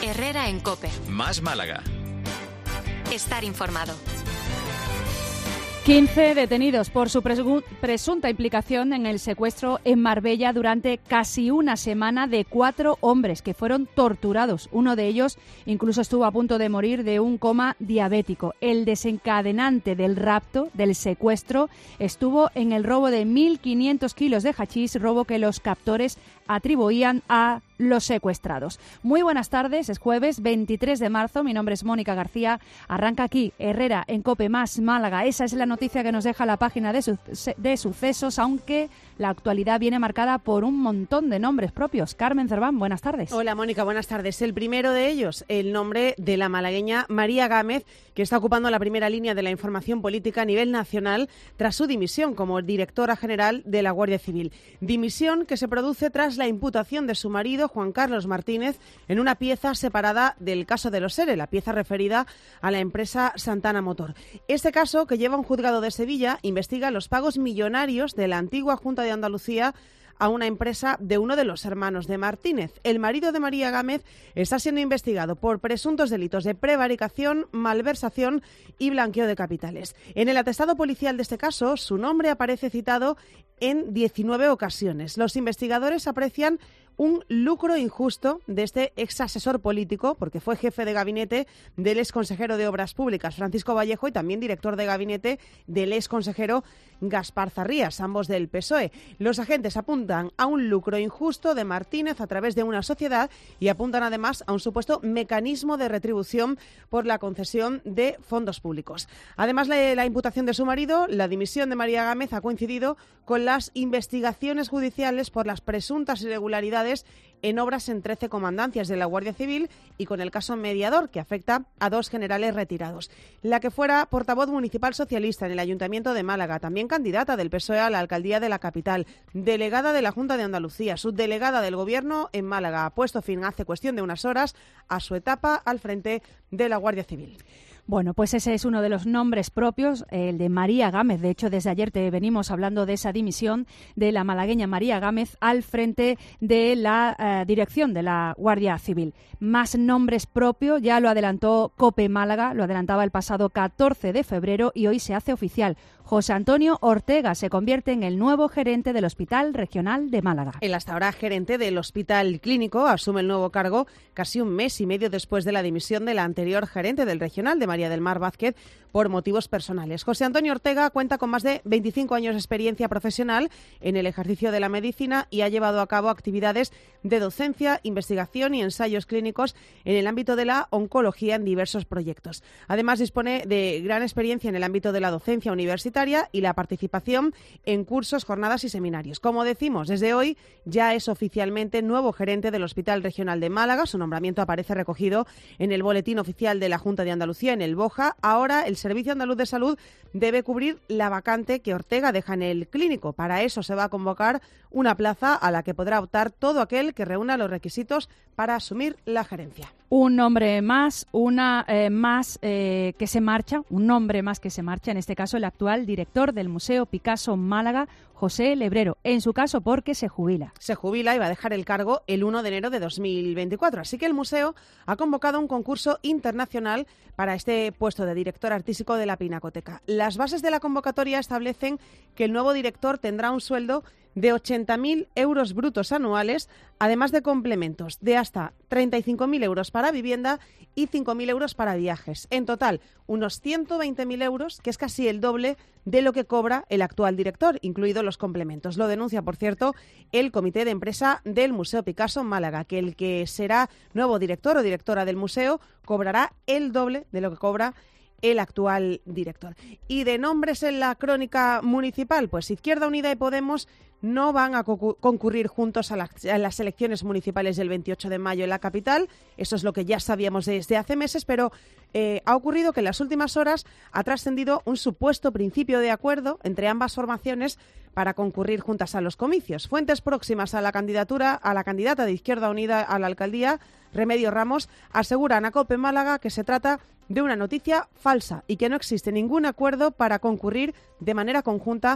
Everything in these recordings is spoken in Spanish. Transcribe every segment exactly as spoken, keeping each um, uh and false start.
Herrera en COPE. Más Málaga. Estar informado. quince detenidos por su presunta implicación en el secuestro en Marbella durante casi una semana de cuatro hombres que fueron torturados. Uno de ellos incluso estuvo a punto de morir de un coma diabético. El desencadenante del rapto, del secuestro, estuvo en el robo de mil quinientos kilos de hachís, robo que los captores atribuían a los secuestrados. Muy buenas tardes, es jueves veintitrés de marzo, mi nombre es Mónica García. Arranca aquí Herrera en COPE Más Málaga. Esa es la noticia que nos deja la página de, su de sucesos, aunque la actualidad viene marcada por un montón de nombres propios. Carmen Cerván, buenas tardes. Hola Mónica, buenas tardes. El primero de ellos, el nombre de la malagueña María Gámez, que está ocupando la primera línea de la información política a nivel nacional tras su dimisión como directora general de la Guardia Civil. Dimisión que se produce tras la imputación de su marido, Juan Carlos Martínez, en una pieza separada del caso de los ERE, la pieza referida a la empresa Santana Motor. Este caso, que lleva un juzgado de Sevilla, investiga los pagos millonarios de la antigua Junta de Andalucía a una empresa de uno de los hermanos de Martínez. El marido de María Gámez está siendo investigado por presuntos delitos de prevaricación, malversación y blanqueo de capitales. En el atestado policial de este caso, su nombre aparece citado en diecinueve ocasiones. Los investigadores aprecian un lucro injusto de este ex asesor político, porque fue jefe de gabinete del ex consejero de Obras Públicas, Francisco Vallejo, y también director de gabinete del ex consejero Gaspar Zarrías, ambos del P S O E. Los agentes apuntan a un lucro injusto de Martínez a través de una sociedad y apuntan además a un supuesto mecanismo de retribución por la concesión de fondos públicos. Además de la imputación de su marido, la dimisión de María Gámez ha coincidido con las investigaciones judiciales por las presuntas irregularidades en obras en trece comandancias de la Guardia Civil y con el caso Mediador, que afecta a dos generales retirados. La que fuera portavoz municipal socialista en el Ayuntamiento de Málaga, también candidata del P S O E a la alcaldía de la capital, delegada de la Junta de Andalucía, subdelegada del Gobierno en Málaga, ha puesto fin hace cuestión de unas horas a su etapa al frente de la Guardia Civil. Bueno, pues ese es uno de los nombres propios, el de María Gámez. De hecho, desde ayer te venimos hablando de esa dimisión de la malagueña María Gámez al frente de la eh, dirección de la Guardia Civil. Más nombres propios, ya lo adelantó COPE Málaga, lo adelantaba el pasado catorce de febrero y hoy se hace oficial. José Antonio Ortega se convierte en el nuevo gerente del Hospital Regional de Málaga. El hasta ahora gerente del Hospital Clínico asume el nuevo cargo casi un mes y medio después de la dimisión de la anterior gerente del Regional, de María del Mar Vázquez, por motivos personales. José Antonio Ortega cuenta con más de veinticinco años de experiencia profesional en el ejercicio de la medicina y ha llevado a cabo actividades de docencia, investigación y ensayos clínicos en el ámbito de la oncología en diversos proyectos. Además, dispone de gran experiencia en el ámbito de la docencia universitaria y la participación en cursos, jornadas y seminarios. Como decimos, desde hoy ya es oficialmente nuevo gerente del Hospital Regional de Málaga. Su nombramiento aparece recogido en el boletín oficial de la Junta de Andalucía, en el BOJA. Ahora el Servicio Andaluz de Salud debe cubrir la vacante que Ortega deja en el clínico. Para eso se va a convocar una plaza a la que podrá optar todo aquel que reúna los requisitos para asumir la gerencia. Un nombre más, una eh, más eh, que se marcha, un nombre más que se marcha, en este caso el actual director del Museo Picasso Málaga, José Lebrero, en su caso porque se jubila. Se jubila y va a dejar el cargo el uno de enero de dos mil veinticuatro. Así que el museo ha convocado un concurso internacional para este puesto de director artístico de la Pinacoteca. Las bases de la convocatoria establecen que el nuevo director tendrá un sueldo de ochenta mil euros brutos anuales, además de complementos de hasta treinta y cinco mil euros para vivienda y cinco mil euros para viajes. En total, unos ciento veinte mil euros, que es casi el doble de lo que cobra el actual director, incluidos los complementos. Lo denuncia, por cierto, el Comité de Empresa del Museo Picasso Málaga, que el que será nuevo director o directora del museo cobrará el doble de lo que cobra el actual director. Y de nombres en la crónica municipal, pues Izquierda Unida y Podemos no van a concurrir juntos a, la, a las elecciones municipales del veintiocho de mayo en la capital. Eso es lo que ya sabíamos desde hace meses, pero eh, ha ocurrido que en las últimas horas ha trascendido un supuesto principio de acuerdo entre ambas formaciones para concurrir juntas a los comicios. Fuentes próximas a la candidatura, a la candidata de Izquierda Unida a la alcaldía, Remedios Ramos, aseguran a COPE Málaga que se trata de una noticia falsa y que no existe ningún acuerdo para concurrir de manera conjunta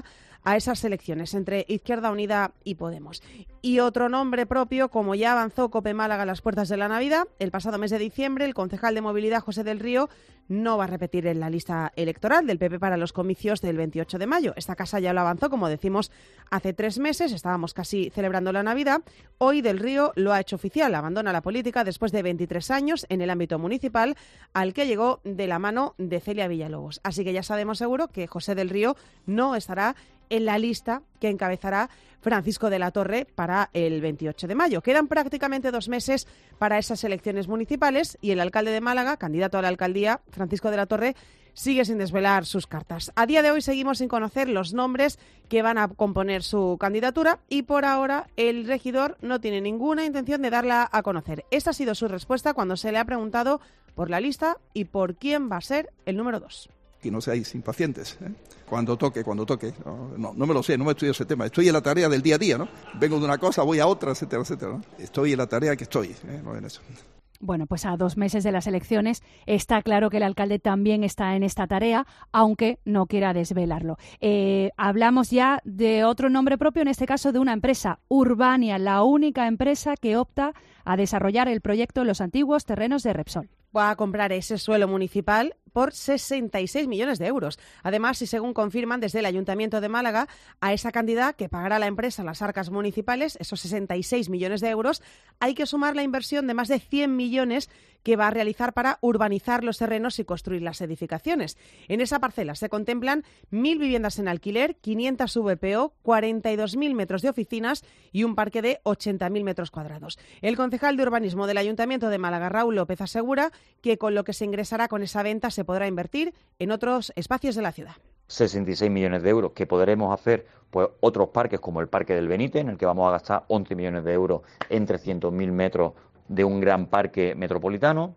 a esas elecciones entre Izquierda Unida y Podemos. Y otro nombre propio, como ya avanzó COPE Málaga a las puertas de la Navidad, el pasado mes de diciembre el concejal de Movilidad José del Río no va a repetir en la lista electoral del P P para los comicios del veintiocho de mayo. Esta casa ya lo avanzó, como decimos, hace tres meses, estábamos casi celebrando la Navidad. Hoy Del Río lo ha hecho oficial, abandona la política después de veintitrés años en el ámbito municipal, al que llegó de la mano de Celia Villalobos. Así que ya sabemos seguro que José del Río no estará en la lista que encabezará Francisco de la Torre para el veintiocho de mayo. Quedan prácticamente dos meses para esas elecciones municipales y el alcalde de Málaga, candidato a la alcaldía, Francisco de la Torre, sigue sin desvelar sus cartas. A día de hoy seguimos sin conocer los nombres que van a componer su candidatura y por ahora el regidor no tiene ninguna intención de darla a conocer. Esta ha sido su respuesta cuando se le ha preguntado por la lista y por quién va a ser el número dos. Que no seáis impacientes, ¿eh? Cuando toque, cuando toque. No, no, no me lo sé, no me estudio ese tema. Estoy en la tarea del día a día, ¿no? Vengo de una cosa, voy a otra, etcétera, etcétera, ¿no? Estoy en la tarea que estoy, ¿eh? No en eso. Bueno, pues a dos meses de las elecciones está claro que el alcalde también está en esta tarea, aunque no quiera desvelarlo. Eh, hablamos ya de otro nombre propio, en este caso de una empresa, Urbania, la única empresa que opta a desarrollar el proyecto en los antiguos terrenos de Repsol. Va a comprar ese suelo municipal por sesenta y seis millones de euros. Además, y según confirman desde el Ayuntamiento de Málaga, a esa cantidad que pagará la empresa las arcas municipales, esos sesenta y seis millones de euros, hay que sumar la inversión de más de cien millones que va a realizar para urbanizar los terrenos y construir las edificaciones. En esa parcela se contemplan mil viviendas en alquiler, quinientas V P O, cuarenta y dos mil metros de oficinas y un parque de ochenta mil metros cuadrados. El concejal de urbanismo del Ayuntamiento de Málaga, Raúl López, asegura que con lo que se ingresará con esa venta se podrá invertir en otros espacios de la ciudad. sesenta y seis millones de euros que podremos hacer pues otros parques como el Parque del Benítez, en el que vamos a gastar once millones de euros en trescientos mil metros de un gran parque metropolitano,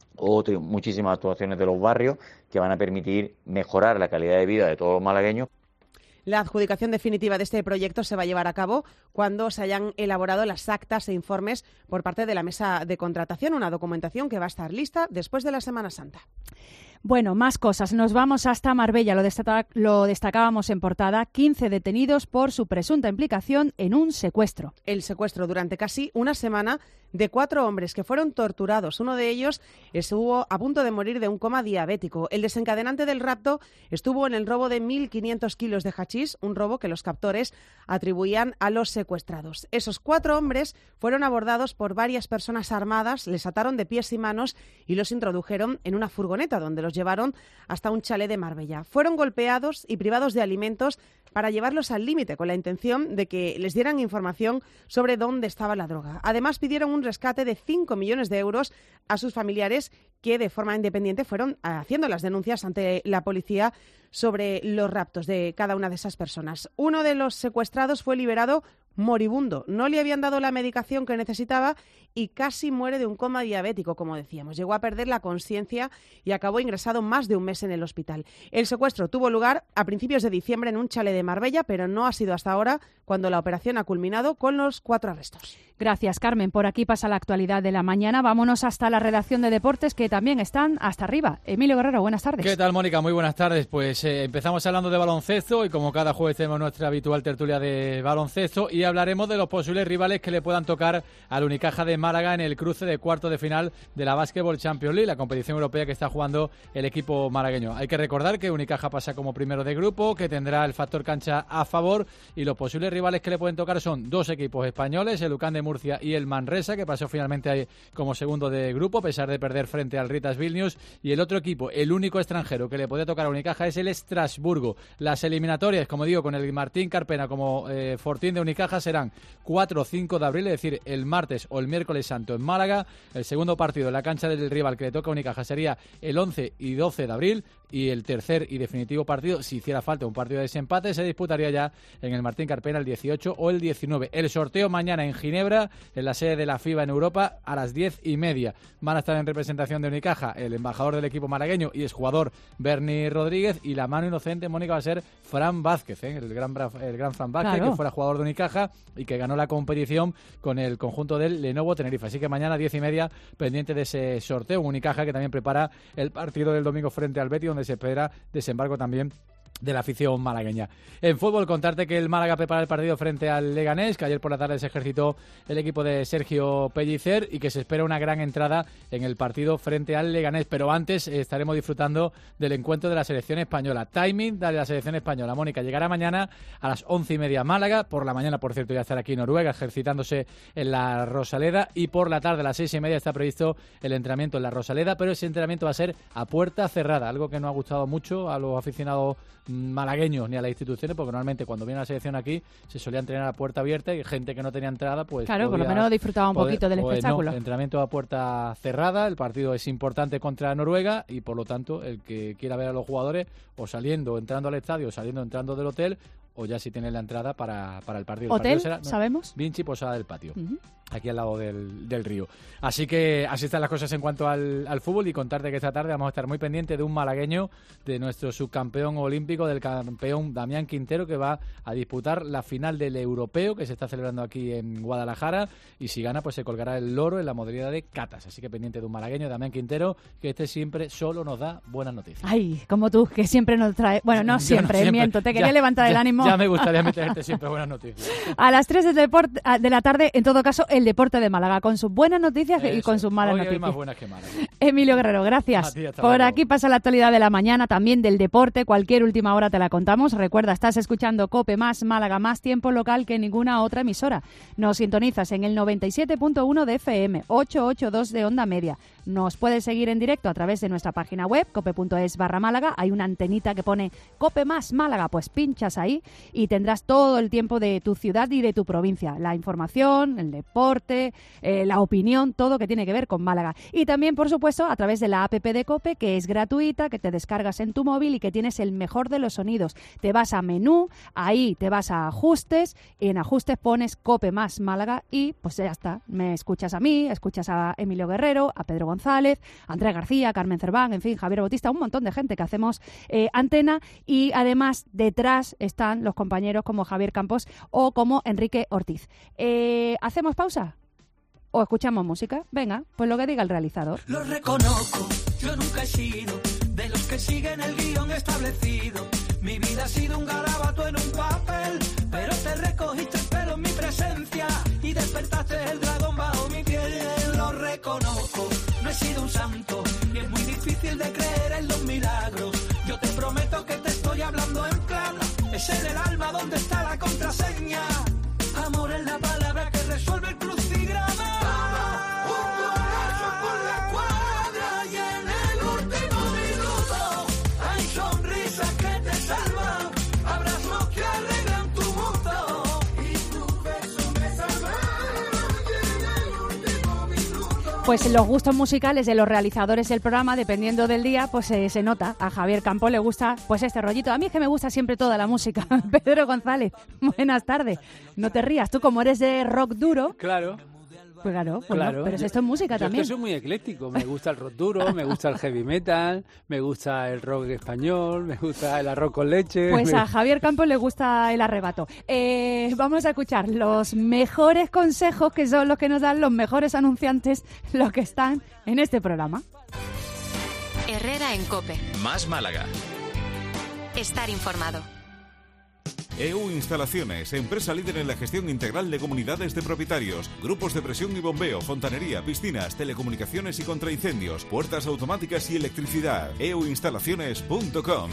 o muchísimas actuaciones de los barrios que van a permitir mejorar la calidad de vida de todos los malagueños. La adjudicación definitiva de este proyecto se va a llevar a cabo cuando se hayan elaborado las actas e informes por parte de la mesa de contratación, una documentación que va a estar lista después de la Semana Santa. Bueno, más cosas. Nos vamos hasta Marbella. Lo, destaca, lo destacábamos en portada. quince detenidos por su presunta implicación en un secuestro. El secuestro durante casi una semana de cuatro hombres que fueron torturados. Uno de ellos estuvo a punto de morir de un coma diabético. El desencadenante del rapto estuvo en el robo de mil quinientos kilos de hachís, un robo que los captores atribuían a los secuestrados. Esos cuatro hombres fueron abordados por varias personas armadas, les ataron de pies y manos y los introdujeron en una furgoneta donde los llevaron hasta un chalet de Marbella. Fueron golpeados y privados de alimentos para llevarlos al límite con la intención de que les dieran información sobre dónde estaba la droga. Además, pidieron un rescate de cinco millones de euros a sus familiares que de forma independiente fueron haciendo las denuncias ante la policía sobre los raptos de cada una de esas personas. Uno de los secuestrados fue liberado moribundo. No le habían dado la medicación que necesitaba y casi muere de un coma diabético, como decíamos. Llegó a perder la conciencia y acabó ingresado más de un mes en el hospital. El secuestro tuvo lugar a principios de diciembre en un chalet de Marbella, pero no ha sido hasta ahora cuando la operación ha culminado con los cuatro arrestos. Gracias, Carmen. Por aquí pasa la actualidad de la mañana. Vámonos hasta la redacción de deportes, que también están hasta arriba. Emilio Guerrero, buenas tardes. ¿Qué tal, Mónica? Muy buenas tardes. Pues eh, empezamos hablando de baloncesto y como cada jueves tenemos nuestra habitual tertulia de baloncesto y hablaremos de los posibles rivales que le puedan tocar al Unicaja de Málaga en el cruce de cuarto de final de la Basketball Champions League, la competición europea que está jugando el equipo malagueño. Hay que recordar que Unicaja pasa como primero de grupo, que tendrá el factor cancha a favor y los posibles rivales que le pueden tocar son dos equipos españoles, el U C A M de Murcia y el Manresa, que pasó finalmente como segundo de grupo a pesar de perder frente al Ritas Vilnius, y el otro equipo, el único extranjero que le puede tocar a Unicaja, es el Estrasburgo. Las eliminatorias, como digo, con el Martín Carpena como eh, fortín de Unicaja serán cuatro o cinco de abril, es decir, el martes o el miércoles santo en Málaga. El segundo partido en la cancha del rival que le toca a Unicaja sería el once y doce de abril, y el tercer y definitivo partido, si hiciera falta un partido de desempate, se disputaría ya en el Martín Carpena el dieciocho o el diecinueve. El sorteo mañana en Ginebra, en la sede de la FIBA en Europa, a las diez y media. Van a estar en representación de Unicaja el embajador del equipo malagueño y exjugador Bernie Rodríguez, y la mano inocente, Mónica, va a ser Fran Vázquez, ¿eh? el, gran, el gran Fran Vázquez, claro, que fuera jugador de Unicaja y que ganó la competición con el conjunto del Lenovo Tenerife. Así que mañana diez y media pendiente de ese sorteo. Unicaja que también prepara el partido del domingo frente al Betis, donde se espera desembarco también de la afición malagueña. En fútbol, contarte que el Málaga prepara el partido frente al Leganés, que ayer por la tarde se ejercitó el equipo de Sergio Pellicer y que se espera una gran entrada en el partido frente al Leganés. Pero antes eh, estaremos disfrutando del encuentro de la selección española. Timing de la selección española. Mónica, llegará mañana a las once y media a Málaga. Por la mañana, por cierto, ya estará aquí en Noruega ejercitándose en la Rosaleda. Y por la tarde, a las seis y media, está previsto el entrenamiento en la Rosaleda. Pero ese entrenamiento va a ser a puerta cerrada, algo que no ha gustado mucho a los aficionados malagueños ni a las instituciones, porque normalmente cuando viene la selección aquí se solía entrenar a puerta abierta y gente que no tenía entrada pues claro, podía, por lo menos disfrutaba un poder, poquito del pues espectáculo. No, entrenamiento a puerta cerrada, el partido es importante contra Noruega y por lo tanto el que quiera ver a los jugadores o saliendo o entrando al estadio o saliendo o entrando del hotel o ya si tiene la entrada para, para el partido. ¿Hotel? El partido será, no, ¿Sabemos? Vinci Posada del Patio. Uh-huh. Aquí al lado del, del río. Así que así están las cosas en cuanto al, al fútbol y contarte que esta tarde vamos a estar muy pendientes de un malagueño, de nuestro subcampeón olímpico, del campeón Damián Quintero, que va a disputar la final del europeo que se está celebrando aquí en Guadalajara y si gana pues se colgará el loro en la modalidad de catas. Así que pendiente de un malagueño, Damián Quintero, que este siempre solo nos da buenas noticias. Ay, como tú, que siempre nos trae... Bueno, no siempre, no siempre. miento, te quería ya, levantar ya, el ánimo. Ya me gustaría meterte siempre buenas noticias. A las tres de, deporte, de la tarde, en todo caso, el deporte de Málaga, con sus buenas noticias Eso. y con sus malas hoy noticias. Hay más buenas que malas. Emilio Guerrero, gracias. Ti, Por luego. aquí pasa la actualidad de la mañana, también del deporte. Cualquier última hora te la contamos. Recuerda, estás escuchando COPE más Málaga, más tiempo local que ninguna otra emisora. Nos sintonizas en el noventa y siete punto uno de F M, ochocientos ochenta y dos de onda media. Nos puedes seguir en directo a través de nuestra página web, cope.es barra Málaga. Hay una antenita que pone COPE más Málaga, pues pinchas ahí y tendrás todo el tiempo de tu ciudad y de tu provincia. La información, el deporte, eh, la opinión, todo que tiene que ver con Málaga. Y también, por supuesto, a través de la app de COPE, que es gratuita, que te descargas en tu móvil y que tienes el mejor de los sonidos. Te vas a menú, ahí te vas a ajustes y en ajustes pones COPE más Málaga y pues ya está. Me escuchas a mí, escuchas a Emilio Guerrero, a Pedro González, a Andrea García, Carmen Cerván, en fin, Javier Bautista, un montón de gente que hacemos eh, antena y además detrás están los compañeros como Javier Campos o como Enrique Ortiz. Eh, ¿Hacemos pausa? ¿O escuchamos música? Venga, pues lo que diga el realizador. Lo reconozco, yo nunca he sido de los que siguen el guión establecido. Mi vida ha sido un garabato en un papel, pero te recogiste el pelo en mi presencia y despertaste el dragón bajo mi piel. Lo reconozco, no he sido un santo y es muy difícil de creer en los milagros. Yo te prometo que te estoy hablando en plan, es en el alma donde está la contraseña. Amor es la palabra que resuelve el crucigrama. Pues los gustos musicales de los realizadores del programa, dependiendo del día, pues eh, se nota. A Javier Campo le gusta pues este rollito. A mí es que me gusta siempre toda la música. Pedro González, buenas tardes. No te rías, tú como eres de rock duro... Claro. Pues claro, pues claro. No, pero esto es música yo también. Yo soy muy ecléctico, me gusta el rock duro, me gusta el heavy metal, me gusta el rock español, me gusta el arroz con leche. Pues me... a Javier Campos le gusta el arrebato. Eh, vamos a escuchar los mejores consejos, que son los que nos dan los mejores anunciantes, los que están en este programa. Herrera en COPE. Más Málaga. Estar informado. E U Instalaciones, empresa líder en la gestión integral de comunidades de propietarios, grupos de presión y bombeo, fontanería, piscinas, telecomunicaciones y contraincendios, puertas automáticas y electricidad. e u instalaciones punto com.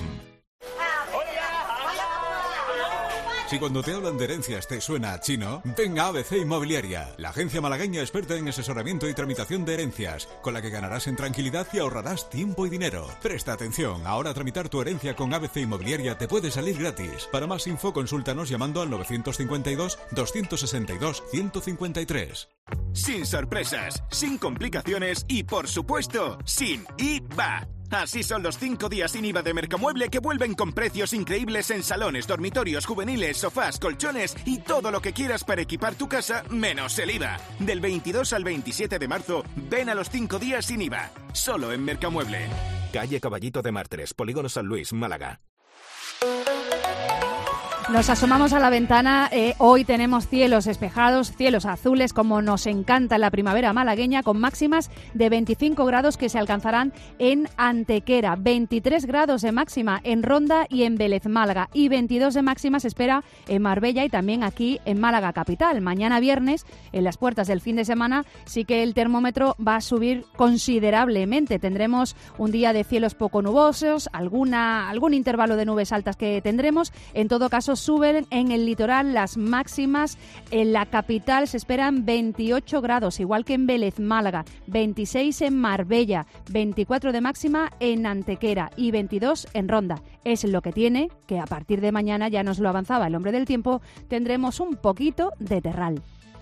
Si cuando te hablan de herencias te suena a chino, venga a A B C Inmobiliaria, la agencia malagueña experta en asesoramiento y tramitación de herencias, con la que ganarás en tranquilidad y ahorrarás tiempo y dinero. Presta atención, ahora tramitar tu herencia con A B C Inmobiliaria te puede salir gratis. Para más info, consúltanos llamando al novecientos cincuenta y dos, doscientos sesenta y dos, ciento cincuenta y tres. Sin sorpresas, sin complicaciones y, por supuesto, sin I V A. Así son los cinco días sin I V A de Mercamueble, que vuelven con precios increíbles en salones, dormitorios, juveniles, sofás, colchones y todo lo que quieras para equipar tu casa, menos el I V A. Del veintidós al veintisiete de marzo, ven a los cinco días sin I V A. Solo en Mercamueble. Calle Caballito de Mártires, Polígono San Luis, Málaga. Nos asomamos a la ventana, eh, hoy tenemos cielos despejados, cielos azules, como nos encanta en la primavera malagueña, con máximas de veinticinco grados que se alcanzarán en Antequera, veintitrés grados de máxima en Ronda y en Vélez Málaga, y veintidós de máxima se espera en Marbella y también aquí en Málaga capital. Mañana viernes, en las puertas del fin de semana, sí que el termómetro va a subir considerablemente. Tendremos un día de cielos poco nubosos, alguna, algún intervalo de nubes altas que tendremos. En todo caso, suben en el litoral las máximas. En la capital se esperan veintiocho grados, igual que en Vélez Málaga, veintiséis en Marbella, veinticuatro de máxima en Antequera y veintidós en Ronda. Es lo que tiene que a partir de mañana, ya nos lo avanzaba el hombre del tiempo, tendremos un poquito de terral.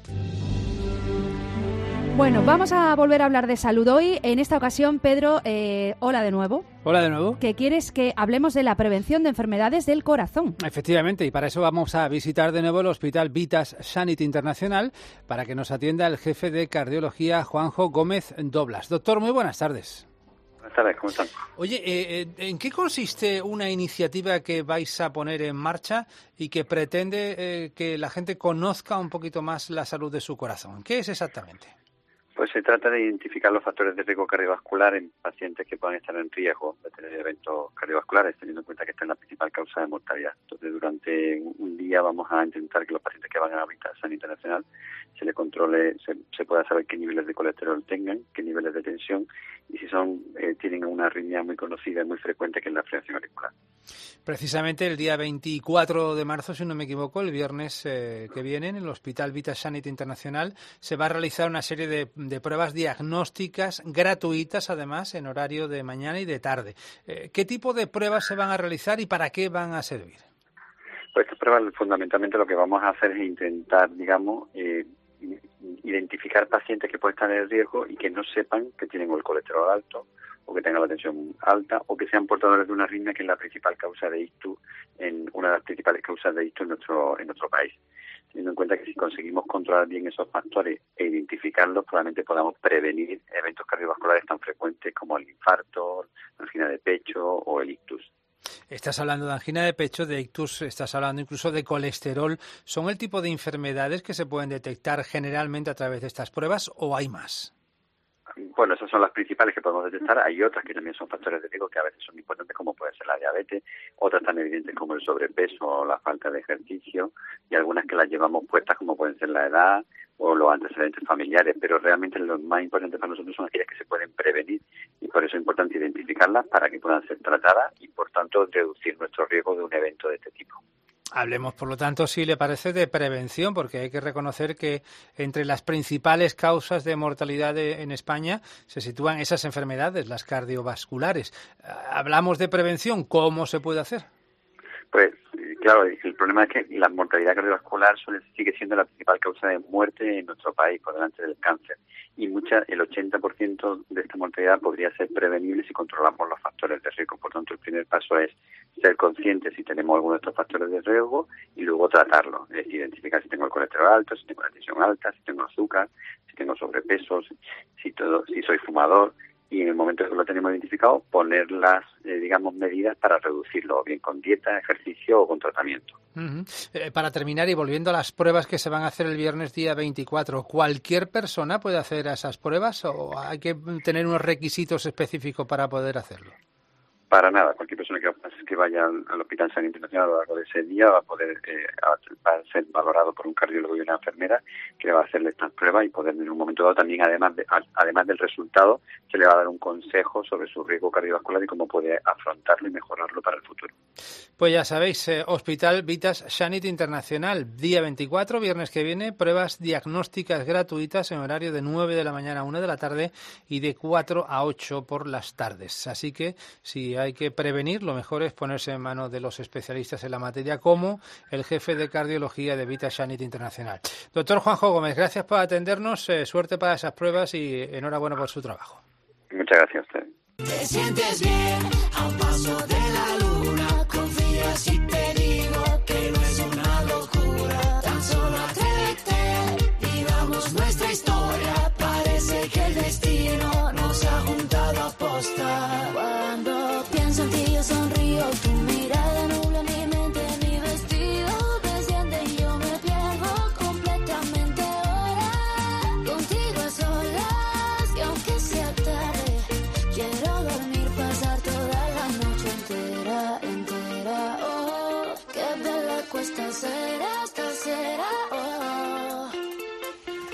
Bueno, vamos a volver a hablar de salud hoy. En esta ocasión, Pedro, eh, hola de nuevo. Hola de nuevo. Que quieres que hablemos de la prevención de enfermedades del corazón. Efectivamente, y para eso vamos a visitar de nuevo el Hospital Vitas Sanity Internacional para que nos atienda el jefe de cardiología, Juanjo Gómez Doblas. Doctor, muy buenas tardes. Buenas tardes, ¿cómo están? Oye, eh, ¿en qué consiste una iniciativa que vais a poner en marcha y que pretende eh, que la gente conozca un poquito más la salud de su corazón? ¿Qué es exactamente? Pues se trata de identificar los factores de riesgo cardiovascular en pacientes que puedan estar en riesgo de tener eventos cardiovasculares, teniendo en cuenta que esta es la principal causa de mortalidad. Entonces, durante un día vamos a intentar que los pacientes que van a Vitas Sanity Internacional se les controle, se, se pueda saber qué niveles de colesterol tengan, qué niveles de tensión y si son eh, tienen una arritmia muy conocida y muy frecuente, que es la fibrilación auricular. Precisamente el día veinticuatro de marzo, si no me equivoco, el viernes eh, que viene, en el Hospital Vitas Sanity Internacional, se va a realizar una serie de, de pruebas diagnósticas gratuitas, además, en horario de mañana y de tarde. Eh, ¿Qué tipo de pruebas se van a realizar y para qué van a servir? Pues estas pruebas, fundamentalmente, lo que vamos a hacer es intentar, digamos, eh, identificar pacientes que pueden estar en riesgo y que no sepan que tienen el colesterol alto, o que tengan la tensión alta, o que sean portadores de una arritmia, que es la principal causa de ictus, en una de las principales causas de ictus en nuestro en nuestro país. Teniendo en cuenta que si conseguimos controlar bien esos factores e identificarlos, probablemente podamos prevenir eventos cardiovasculares tan frecuentes como el infarto, la angina de pecho o el ictus. Estás hablando de angina de pecho, de ictus, estás hablando incluso de colesterol. ¿Son el tipo de enfermedades que se pueden detectar generalmente a través de estas pruebas o hay más? Bueno, esas son las principales que podemos detectar. Hay otras que también son factores de riesgo que a veces son importantes, como puede ser la diabetes, otras tan evidentes como el sobrepeso o la falta de ejercicio, y algunas que las llevamos puestas, como pueden ser la edad o los antecedentes familiares, pero realmente lo más importante para nosotros son aquellas que se pueden prevenir, y por eso es importante identificarlas para que puedan ser tratadas y, por tanto, reducir nuestro riesgo de un evento de este tipo. Hablemos, por lo tanto, si le parece, de prevención, porque hay que reconocer que entre las principales causas de mortalidad de, en España se sitúan esas enfermedades, las cardiovasculares. Hablamos de prevención, ¿cómo se puede hacer? Pues, claro, el problema es que la mortalidad cardiovascular suele, sigue siendo la principal causa de muerte en nuestro país, por delante del cáncer. Y mucha, el ochenta por ciento de esta mortalidad podría ser prevenible si controlamos los factores de riesgo. Por tanto, el primer paso es ser conscientes si tenemos alguno de estos factores de riesgo y luego tratarlo. Es decir, identificar si tengo el colesterol alto, si tengo la tensión alta, si tengo azúcar, si tengo sobrepeso, si, todo, si soy fumador. Y en el momento que lo tenemos identificado, poner las, eh, digamos, medidas para reducirlo, bien con dieta, ejercicio o con tratamiento. Uh-huh. Eh, para terminar, y volviendo a las pruebas que se van a hacer el viernes día veinticuatro, ¿cualquier persona puede hacer esas pruebas o hay que tener unos requisitos específicos para poder hacerlo? Para nada, cualquier persona que, que vaya al, al Hospital Sanity Internacional a lo largo de ese día va a poder eh, va a ser valorado por un cardiólogo y una enfermera que le va a hacerle estas pruebas y poder en un momento dado también, además de, además del resultado, se le va a dar un consejo sobre su riesgo cardiovascular y cómo puede afrontarlo y mejorarlo para el futuro. Pues ya sabéis, eh, Hospital Vitas Sanity Internacional, día veinticuatro, viernes que viene, pruebas diagnósticas gratuitas en horario de nueve de la mañana a una de la tarde y de cuatro a ocho por las tardes. Así que si hay que prevenir, lo mejor es ponerse en manos de los especialistas en la materia, como el jefe de cardiología de Vitas Sanity Internacional. Doctor Juanjo Gómez, gracias por atendernos, eh, suerte para esas pruebas y enhorabuena por su trabajo. Muchas gracias a usted. Te sientes bien a un paso de la luna, confía si te digo que no es una locura, tan solo atrévete, vivamos nuestra historia, parece que el destino nos ha juntado a posta. Cuando pienso en ti yo sonrío, tu mirada nubla mi mente, mi vestido.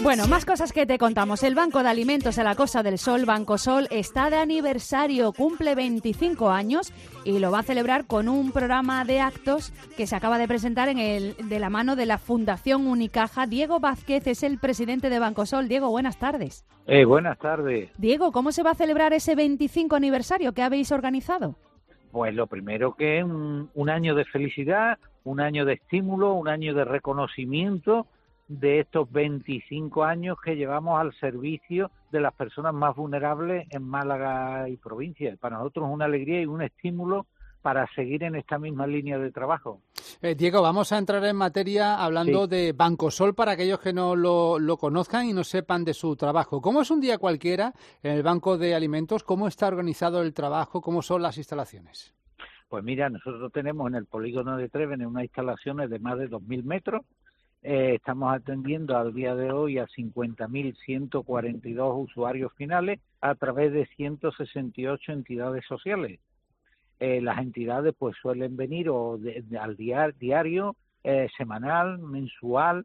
Bueno, más cosas que te contamos. El Banco de Alimentos de la Costa del Sol, Bancosol, está de aniversario, cumple veinticinco años y lo va a celebrar con un programa de actos que se acaba de presentar en el de la mano de la Fundación Unicaja. Diego Vázquez es el presidente de Bancosol. Diego, buenas tardes. Eh, buenas tardes. Diego, ¿cómo se va a celebrar ese veinticinco aniversario que habéis organizado? Pues lo primero que es un, un año de felicidad, un año de estímulo, un año de reconocimiento de estos veinticinco años que llevamos al servicio de las personas más vulnerables en Málaga y provincia. Para nosotros es una alegría y un estímulo para seguir en esta misma línea de trabajo. Eh, Diego, vamos a entrar en materia hablando Sí. de Bancosol para aquellos que no lo, lo conozcan y no sepan de su trabajo. ¿Cómo es un día cualquiera en el Banco de Alimentos? ¿Cómo está organizado el trabajo? ¿Cómo son las instalaciones? Pues mira, nosotros tenemos en el polígono de Treven unas instalaciones de más de dos mil metros. Eh, estamos atendiendo al día de hoy a cincuenta mil ciento cuarenta y dos usuarios finales a través de ciento sesenta y ocho entidades sociales. Eh, las entidades pues suelen venir o de, de, al diar, diario, eh, semanal, mensual,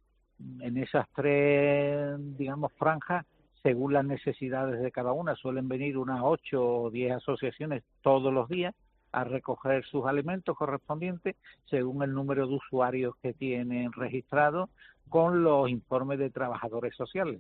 en esas tres, digamos, franjas, según las necesidades de cada una. Suelen venir unas ocho o diez asociaciones todos los días a recoger sus alimentos correspondientes según el número de usuarios que tienen registrados con los informes de trabajadores sociales.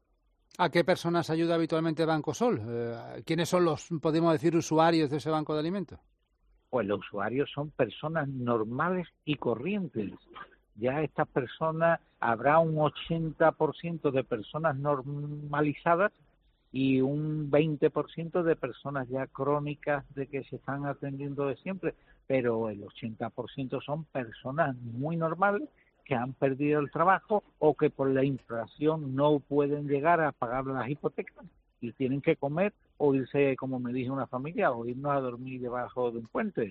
¿A qué personas ayuda habitualmente Bancosol? Eh, ¿Quiénes son los, podemos decir, usuarios de ese banco de alimentos? Pues los usuarios son personas normales y corrientes. Ya estas personas, habrá un ochenta por ciento de personas normalizadas y un veinte por ciento de personas ya crónicas de que se están atendiendo de siempre, pero el ochenta por ciento son personas muy normales que han perdido el trabajo o que por la inflación no pueden llegar a pagar las hipotecas y tienen que comer o irse, como me dice una familia, o irnos a dormir debajo de un puente.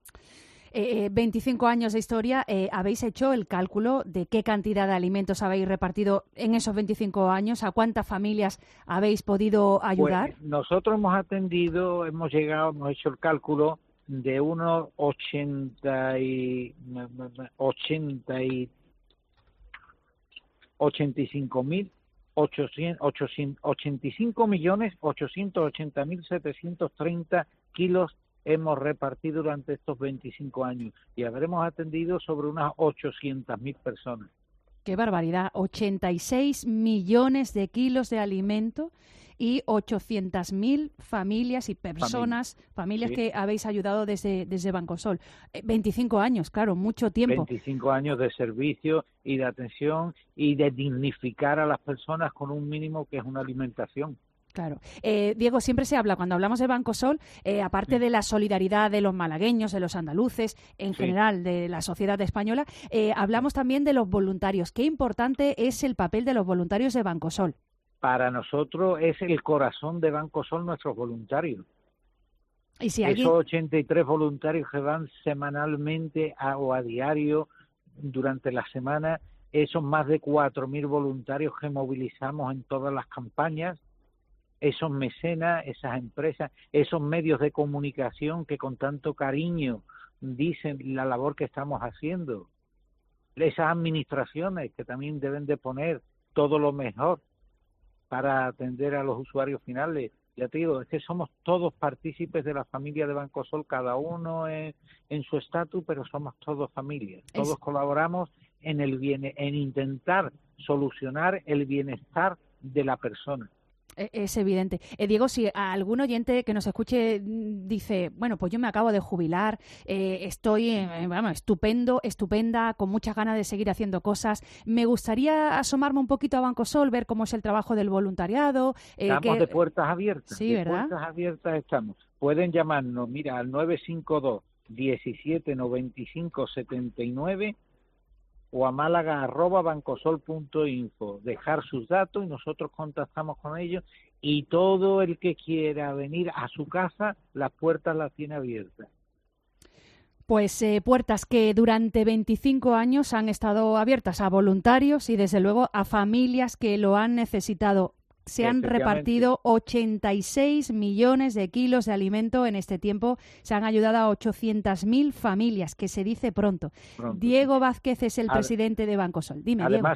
Eh, veinticinco años de historia, eh, ¿habéis hecho el cálculo de qué cantidad de alimentos habéis repartido en esos veinticinco años? ¿A cuántas familias habéis podido ayudar? Pues nosotros hemos atendido, hemos llegado, hemos hecho el cálculo de unos ochenta y ochenta y ochenta y cinco mil ochenta y cinco millones ochocientos ochenta mil setecientos treinta kilos hemos repartido durante estos veinticinco años y habremos atendido sobre unas ochocientas mil personas. ¡Qué barbaridad! ochenta y seis millones de kilos de alimento y ochocientas mil familias y personas, Familia. familias sí. que habéis ayudado desde, desde Bancosol. Eh, veinticinco años, claro, mucho tiempo. veinticinco años de servicio y de atención y de dignificar a las personas con un mínimo que es una alimentación. Claro. Eh, Diego, siempre se habla, cuando hablamos de Bancosol, eh, aparte sí. de la solidaridad de los malagueños, de los andaluces, en sí. general de la sociedad española, eh, hablamos también de los voluntarios. Qué importante es el papel de los voluntarios de Bancosol. Para nosotros es el corazón de Bancosol nuestros voluntarios. ¿Y si alguien... Esos ochenta y tres voluntarios que van semanalmente a, o a diario durante la semana, esos más de cuatro mil voluntarios que movilizamos en todas las campañas, esos mecenas, esas empresas, esos medios de comunicación que con tanto cariño dicen la labor que estamos haciendo, esas administraciones que también deben de poner todo lo mejor para atender a los usuarios finales. Ya te digo, es que somos todos partícipes de la familia de Bancosol, cada uno en, en su estatus, pero somos todos familia. Todos es... colaboramos en el bien, en intentar solucionar el bienestar de la persona. Es evidente. Eh, Diego, si a algún oyente que nos escuche dice, bueno, pues yo me acabo de jubilar, eh, estoy, eh, bueno, estupendo, estupenda, con muchas ganas de seguir haciendo cosas, me gustaría asomarme un poquito a Bancosol, ver cómo es el trabajo del voluntariado. Eh, estamos que... de puertas abiertas. Sí, de ¿verdad? puertas abiertas estamos. Pueden llamarnos, mira, al nueve cinco dos, diecisiete noventa y cinco setenta y nueve o a málaga arroba bancosol punto info, dejar sus datos y nosotros contactamos con ellos y todo el que quiera venir a su casa, las puertas las tiene abiertas. Pues eh, puertas que durante veinticinco años han estado abiertas a voluntarios y desde luego a familias que lo han necesitado. Se han repartido ochenta y seis millones de kilos de alimento en este tiempo. Se han ayudado a ochocientas mil familias, que se dice pronto. pronto Diego sí. Vázquez es el Ad, presidente de Bancosol. Dime, además, Diego.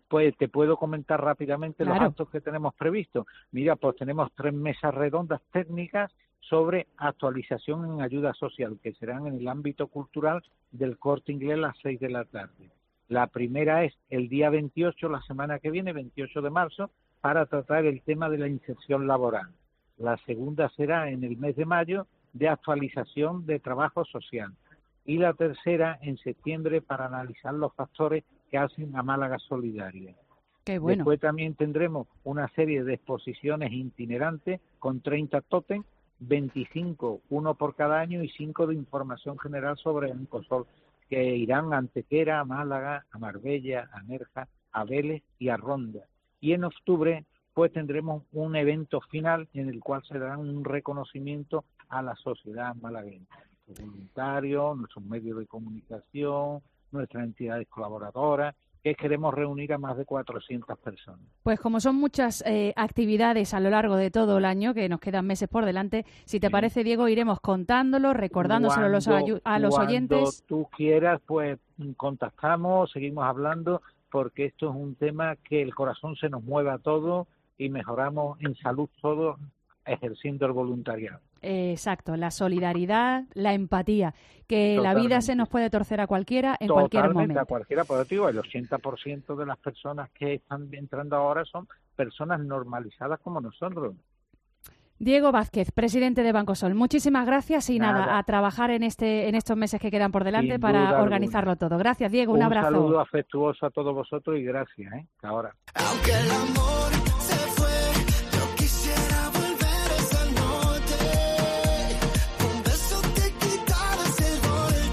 Pues te puedo comentar rápidamente Claro. los actos que tenemos previstos. Mira, pues tenemos tres mesas redondas técnicas sobre actualización en ayuda social, que serán en el ámbito cultural del Corte Inglés a las seis de la tarde. La primera es el día veintiocho, la semana que viene, veintiocho de marzo, para tratar el tema de la inserción laboral. La segunda será en el mes de mayo, de actualización de trabajo social. Y la tercera en septiembre, para analizar los factores que hacen a Málaga solidaria. Qué bueno. Después también tendremos una serie de exposiciones itinerantes con treinta tótems, veinticinco, uno por cada año, y cinco de información general sobre Oncosol, que irán a Antequera, a Málaga, a Marbella, a Nerja, a Vélez y a Ronda. Y en octubre pues tendremos un evento final en el cual se dará un reconocimiento a la sociedad malagueña, los voluntarios, nuestros medios de comunicación, nuestras entidades colaboradoras, que queremos reunir a más de cuatrocientas personas. Pues como son muchas eh, actividades a lo largo de todo el año, que nos quedan meses por delante, si te Sí. parece, Diego, iremos contándolo, recordándoselo a los, ayu- a los Cuando oyentes. tú quieras, pues contactamos, seguimos hablando, porque esto es un tema que el corazón se nos mueve a todo y mejoramos en salud todo ejerciendo el voluntariado. Eh, exacto, la solidaridad, la empatía, que la vida Totalmente. se nos puede torcer a cualquiera en cualquier Totalmente, momento. a cualquiera, pero te digo, el ochenta por ciento de las personas que están entrando ahora son personas normalizadas como nosotros. Diego Vázquez, presidente de Bancosol, muchísimas gracias y nada, Nada. a trabajar en este en estos meses que quedan por delante Sin para duda organizarlo todo. Gracias, Diego, un, Un abrazo. saludo afectuoso a todos vosotros y gracias, ¿eh? Hasta ahora. Aunque el amor se fue, yo quisiera volver esa noche. Con besos te quitabas el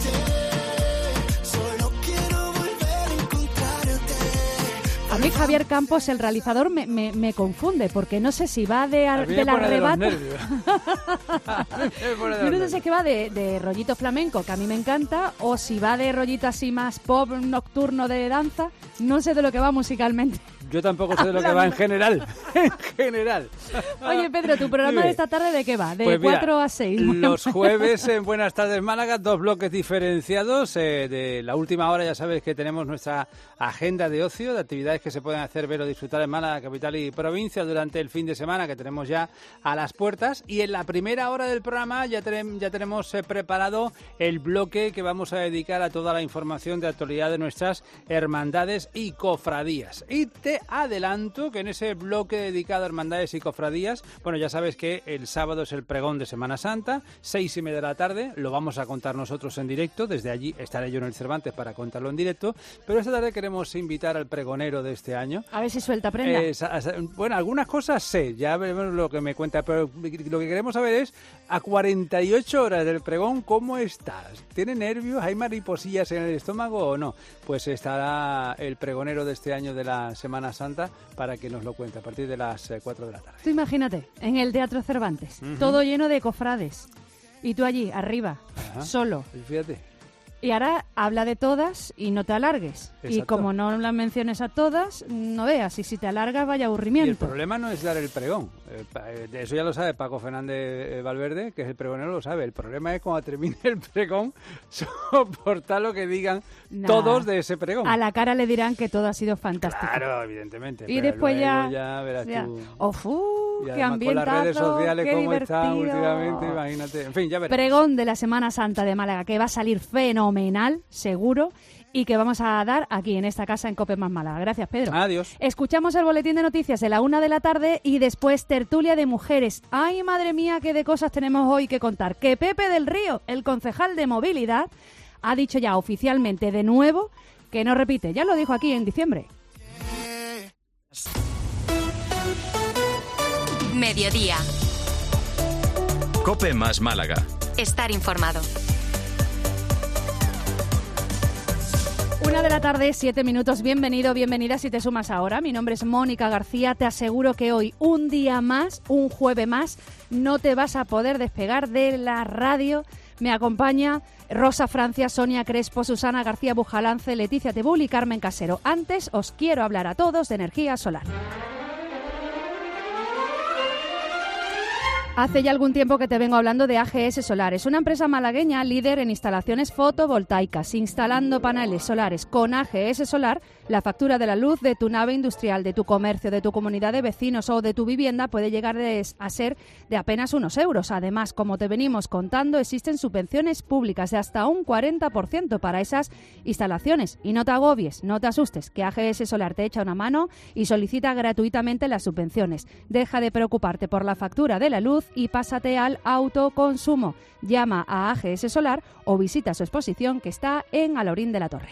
golpe. Solo quiero volver a encontrarte. A mí Javier Campos, el realizador, me, me, me confunde, porque no sé si va de, ar- A mí me del pone de los arrebato. nervios. Me pone de Yo los no sé si es que va de, de rollito flamenco, que a mí me encanta, o si va de rollito así más pop, nocturno de danza. No sé de lo que va musicalmente. Yo tampoco sé de lo que va en general. En general. Oye, Pedro, ¿tu programa Dime. de esta tarde de qué va? De Pues mira, cuatro a seis. Los jueves en Buenas Tardes Málaga, dos bloques diferenciados. Eh, de la última hora ya sabes que tenemos nuestra agenda de ocio, de actividades que se pueden hacer, ver o disfrutar en Málaga, capital y provincia durante el fin de semana que tenemos ya a las puertas. Y en la primera hora del programa ya, tenem- ya tenemos eh, preparado el bloque que vamos a dedicar a toda la información de actualidad de nuestras hermandades y cofradías. Y te adelanto que en ese bloque dedicado a hermandades y cofradías, bueno, ya sabes que el sábado es el pregón de Semana Santa, seis y media de la tarde, lo vamos a contar nosotros en directo, desde allí estaré yo en el Cervantes para contarlo en directo, pero esta tarde queremos invitar al pregonero de este año. A ver si suelta prenda. Eh, sa- sa- bueno, algunas cosas sé, ya veremos lo que me cuenta, pero lo que queremos saber es, a cuarenta y ocho horas del pregón, ¿cómo estás? ¿Tiene nervios? ¿Hay mariposillas en el estómago o no? Pues estará el pregonero de este año de la Semana Santa para que nos lo cuente a partir de las eh, cuatro de la tarde. Tú imagínate, en el Teatro Cervantes, Ujú. todo lleno de cofrades. Y tú allí, arriba, Ajá. solo. Y fíjate. Y ahora habla de todas y no te alargues. Y Exacto. como no las menciones a todas, no veas. Y si te alargas, vaya Y el aburrimiento. problema no es dar el pregón. Eh, pa- eh, eso ya lo sabe Paco Fernández eh, Valverde, que es el pregonero, lo sabe. El problema es cuando termine el pregón, soportar lo que digan Nah. todos de ese pregón. A la cara le dirán que todo ha sido fantástico. Claro, evidentemente. Y pero después luego ya... verás ya, tú. ¡Of, uh, Y qué además con las redes ambientazo, sociales qué como están divertido! últimamente, imagínate. En fin, ya verás. Pregón de la Semana Santa de Málaga, que va a salir fenomenal, seguro, y que vamos a dar aquí en esta casa en COPE más Málaga. Gracias, Pedro. Adiós. Escuchamos el boletín de noticias de la una de la tarde y después tertulia de mujeres. ¡Ay, madre mía, qué de cosas tenemos hoy que contar! Que Pepe del Río, el concejal de movilidad, ha dicho ya oficialmente de nuevo que no repite. Ya lo dijo aquí en diciembre. Mediodía. COPE más Málaga. Estar informado. Una de la tarde, siete minutos. Bienvenido, bienvenida si te sumas ahora. Mi nombre es Mónica García. Te aseguro que hoy, un día más, un jueves más, no te vas a poder despegar de la radio. Me acompaña Rosa Francia, Sonia Crespo, Susana García Bujalance, Leticia Tebul y Carmen Casero. Antes os quiero hablar a todos de energía solar. Hace ya algún tiempo que te vengo hablando de A G S Solar. Es una empresa malagueña líder en instalaciones fotovoltaicas. Instalando paneles solares con A G S Solar, la factura de la luz de tu nave industrial, de tu comercio, de tu comunidad de vecinos o de tu vivienda puede llegar a ser de apenas unos euros. Además, como te venimos contando, existen subvenciones públicas de hasta un cuarenta por ciento para esas instalaciones. Y no te agobies, no te asustes, que A G S Solar te echa una mano y solicita gratuitamente las subvenciones. Deja de preocuparte por la factura de la luz y pásate al autoconsumo. Llama a A G S Solar o visita su exposición que está en Alaurín de la Torre.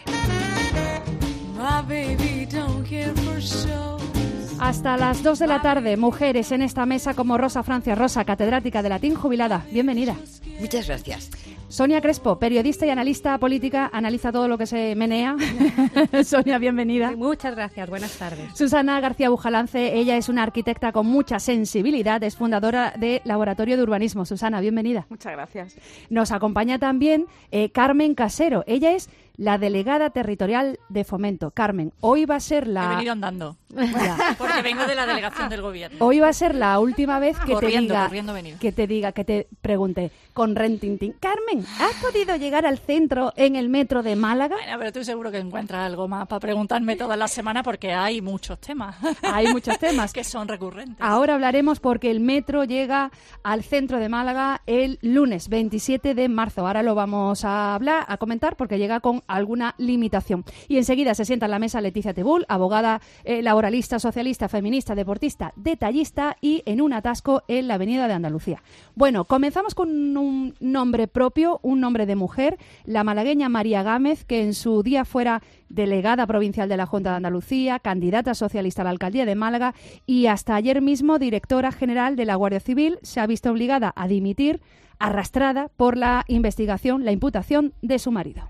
Hasta las dos de la tarde, mujeres en esta mesa como Rosa Francia. Rosa, catedrática de latín jubilada. Bienvenida. Muchas gracias. Sonia Crespo, periodista y analista política, analiza todo lo que se menea. Sonia, bienvenida. Muchas gracias, buenas tardes. Susana García Bujalance, ella es una arquitecta con mucha sensibilidad, es fundadora de Laboratorio de Urbanismo. Susana, bienvenida. Muchas gracias. Nos acompaña también eh, Carmen Casero, ella es la delegada territorial de Fomento. Carmen, hoy va a ser la... He venido andando, porque vengo de la delegación del gobierno. Hoy va a ser la última vez que corriendo, te diga, corriendo venir. que te diga, que te pregunte con rentintín. Carmen, ¿has podido llegar al centro en el metro de Málaga? Bueno, pero tú seguro que encuentras algo más para preguntarme toda la semana porque hay muchos temas. Hay muchos temas. que son recurrentes. Ahora hablaremos porque el metro llega al centro de Málaga el lunes veintisiete de marzo. Ahora lo vamos a hablar, a comentar porque llega con alguna limitación. Y enseguida se sienta en la mesa Leticia Tebul, abogada, eh, laboralista, socialista, feminista, deportista, detallista y en un atasco en la Avenida de Andalucía. Bueno, comenzamos con un nombre propio, un nombre de mujer, la malagueña María Gámez, que en su día fuera delegada provincial de la Junta de Andalucía, candidata socialista a la alcaldía de Málaga y hasta ayer mismo directora general de la Guardia Civil, se ha visto obligada a dimitir, arrastrada por la investigación, la imputación de su marido.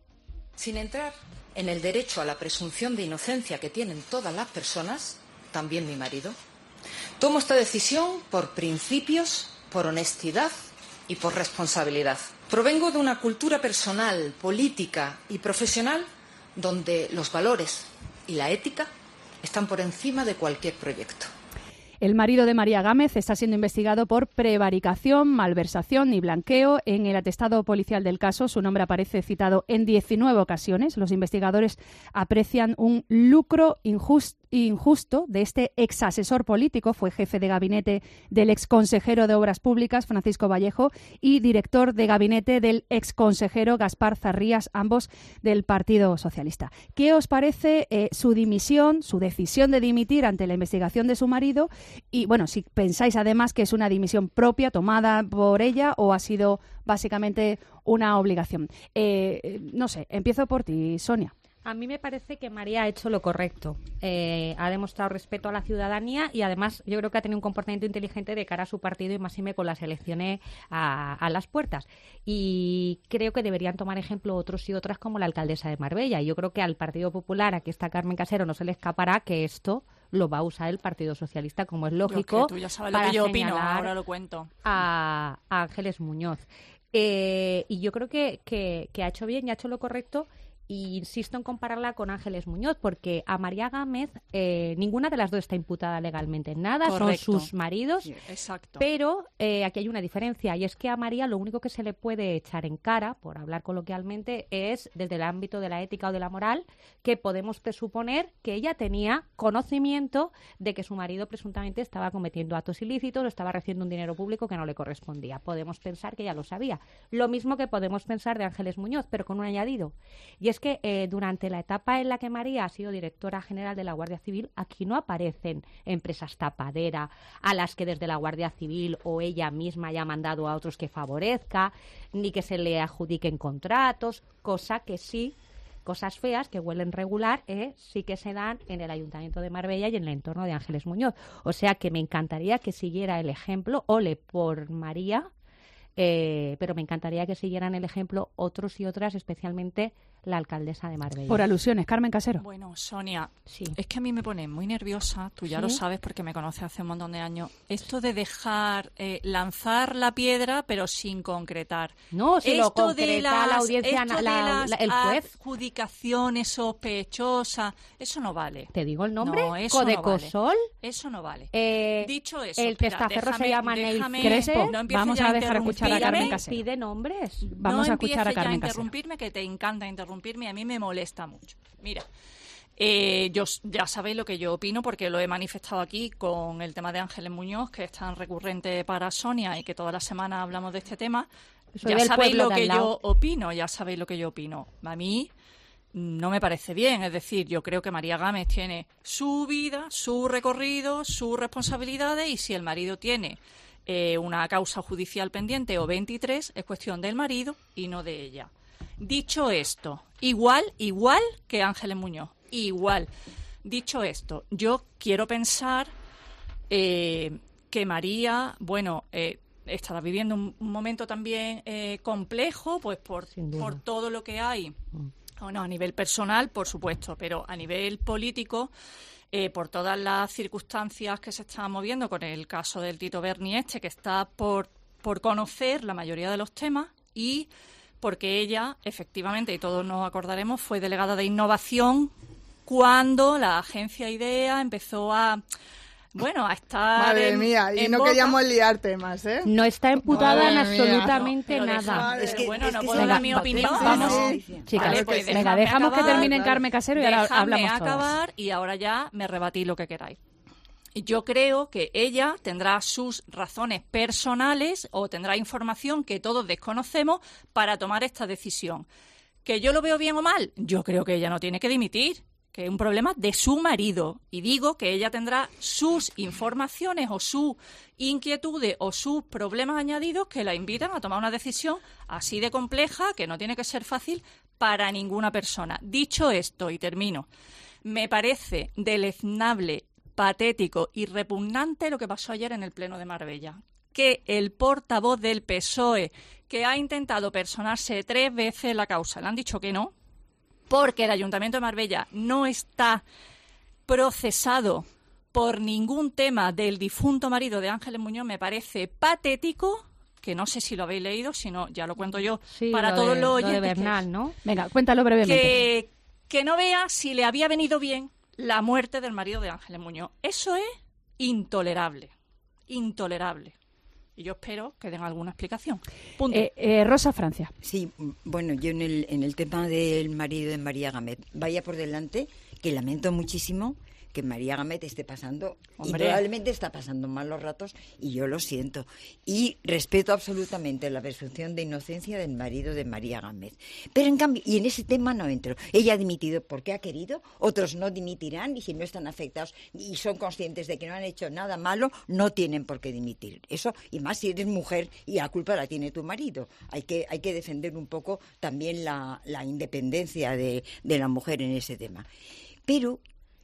Sin entrar en el derecho a la presunción de inocencia que tienen todas las personas, también mi marido, tomo esta decisión por principios, por honestidad y por responsabilidad. Provengo de una cultura personal, política y profesional donde los valores y la ética están por encima de cualquier proyecto. El marido de María Gámez está siendo investigado por prevaricación, malversación y blanqueo. En el atestado policial del caso, su nombre aparece citado en diecinueve ocasiones. Los investigadores aprecian un lucro injusto injusto de este ex asesor político, fue jefe de gabinete del ex consejero de Obras Públicas, Francisco Vallejo, y director de gabinete del ex consejero Gaspar Zarrías, ambos del Partido Socialista. ¿Qué os parece eh, su dimisión, su decisión de dimitir ante la investigación de su marido? Y bueno, si pensáis además que es una dimisión propia tomada por ella o ha sido básicamente una obligación. Eh, no sé, empiezo por ti, Sonia. A mí me parece que María ha hecho lo correcto. Eh, ha demostrado respeto a la ciudadanía y además yo creo que ha tenido un comportamiento inteligente de cara a su partido y máxime con las elecciones a, a las puertas. Y creo que deberían tomar ejemplo otros y otras como la alcaldesa de Marbella. Y yo creo que al Partido Popular, aquí está Carmen Casero, no se le escapará que esto lo va a usar el Partido Socialista, como es lógico. Yo, que tú ya sabes lo que yo opino, ahora lo cuento. A, a Ángeles Muñoz. Eh, y yo creo que, que, que ha hecho bien y ha hecho lo correcto. Y insisto en compararla con Ángeles Muñoz, porque a María Gámez eh, ninguna de las dos está imputada legalmente en nada, correcto. Son sus maridos. Sí, exacto. Pero eh, aquí hay una diferencia, y es que a María lo único que se le puede echar en cara, por hablar coloquialmente, es desde el ámbito de la ética o de la moral, que podemos presuponer que ella tenía conocimiento de que su marido presuntamente estaba cometiendo actos ilícitos o estaba recibiendo un dinero público que no le correspondía. Podemos pensar que ella lo sabía. Lo mismo que podemos pensar de Ángeles Muñoz, pero con un añadido. Y es que eh, durante la etapa en la que María ha sido directora general de la Guardia Civil, aquí no aparecen empresas tapadera a las que desde la Guardia Civil o ella misma haya mandado a otros que favorezca, ni que se le adjudiquen contratos, cosa que sí, cosas feas que huelen regular, eh, sí que se dan en el Ayuntamiento de Marbella y en el entorno de Ángeles Muñoz. O sea que me encantaría que siguiera el ejemplo, ole por María, Eh, pero me encantaría que siguieran el ejemplo otros y otras, especialmente la alcaldesa de Marbella. Por alusiones, Carmen Casero. Bueno, Sonia, sí. es que a mí me pone muy nerviosa, tú ya ¿Sí? lo sabes porque me conoces hace un montón de años, esto de dejar, eh, lanzar la piedra pero sin concretar. No, si esto lo concreta de las, la audiencia, esto la- de las la- el juez. adjudicaciones sospechosas, eso no vale. ¿Te digo el nombre? No, eso no Codecosol. vale. Eso no vale. Eh, Dicho eso, el espera, testaferro se déjame- llama Neil déjame- Crespo. no empieces Vamos ya a dejar escuchar a Carmen interrumpirme. Casero. Pide nombres. Vamos no a escuchar a empieces ya Carmen a Casero. interrumpirme, que te encanta interrumpirme y a mí me molesta mucho. Mira, eh, yo ya sabéis lo que yo opino porque lo he manifestado aquí con el tema de Ángeles Muñoz, que es tan recurrente para Sonia y que todas las semanas hablamos de este tema. Soy ya del sabéis pueblo lo de que al lado. yo opino, ya sabéis lo que yo opino. A mí no me parece bien, es decir, yo creo que María Gámez tiene su vida, su recorrido, sus responsabilidades y si el marido tiene eh, una causa judicial pendiente o veintitrés, es cuestión del marido y no de ella. Dicho esto, igual, igual que Ángeles Muñoz, igual. Dicho esto, yo quiero pensar eh, que María, bueno, eh, estará viviendo un, un momento también eh, complejo, pues por, por todo lo que hay. Bueno, a nivel personal, por supuesto, pero a nivel político, eh, por todas las circunstancias que se están moviendo con el caso del Tito Berni este, que está por, por conocer la mayoría de los temas y porque ella, efectivamente, y todos nos acordaremos, fue delegada de innovación cuando la agencia IDEA empezó a, bueno, a estar Madre en, mía, y en no boca. queríamos liar temas, ¿eh? No está imputada en Madre mía. absolutamente Pero nada. deja- Es que- bueno, es no que puedo sí, dar va- mi va- opinión. sí, Vamos, sí. chicas, Vale, pues venga, déjame dejamos que acabar, termine Carmen Casero y ahora Dejadme hablamos todas. acabar y ahora ya me rebatí lo que queráis. Yo creo que ella tendrá sus razones personales o tendrá información que todos desconocemos para tomar esta decisión. ¿Que yo lo veo bien o mal? Yo creo que ella no tiene que dimitir, que es un problema de su marido. Y digo que ella tendrá sus informaciones o sus inquietudes o sus problemas añadidos que la invitan a tomar una decisión así de compleja, que no tiene que ser fácil para ninguna persona. Dicho esto, y termino, me parece deleznable, patético y repugnante lo que pasó ayer en el Pleno de Marbella. Que el portavoz del P S O E, que ha intentado personarse tres veces la causa, le han dicho que no, porque el Ayuntamiento de Marbella no está procesado por ningún tema del difunto marido de Ángeles Muñoz, me parece patético, que no sé si lo habéis leído, si no, ya lo cuento yo, Sí, para lo todos de- los lo de oyentes. que- Bernal, ¿no? Venga, cuéntalo brevemente. que, que no vea si le había venido bien la muerte del marido de Ángeles Muñoz. Eso es intolerable, intolerable. Y yo espero que den alguna explicación. Punto. Eh, eh, Rosa Francia. Sí, bueno, yo en el, en el tema del marido de María Gámez, vaya por delante que lamento muchísimo que María Gámez esté pasando, Hombre. y probablemente está pasando malos ratos, y yo lo siento. Y respeto absolutamente la presunción de inocencia del marido de María Gámez. Pero en cambio, y en ese tema no entro. Ella ha dimitido porque ha querido, otros no dimitirán, y si no están afectados y son conscientes de que no han hecho nada malo, no tienen por qué dimitir. Eso, y más si eres mujer y la culpa la tiene tu marido. Hay que, hay que defender un poco también la, la independencia de, de la mujer en ese tema. Pero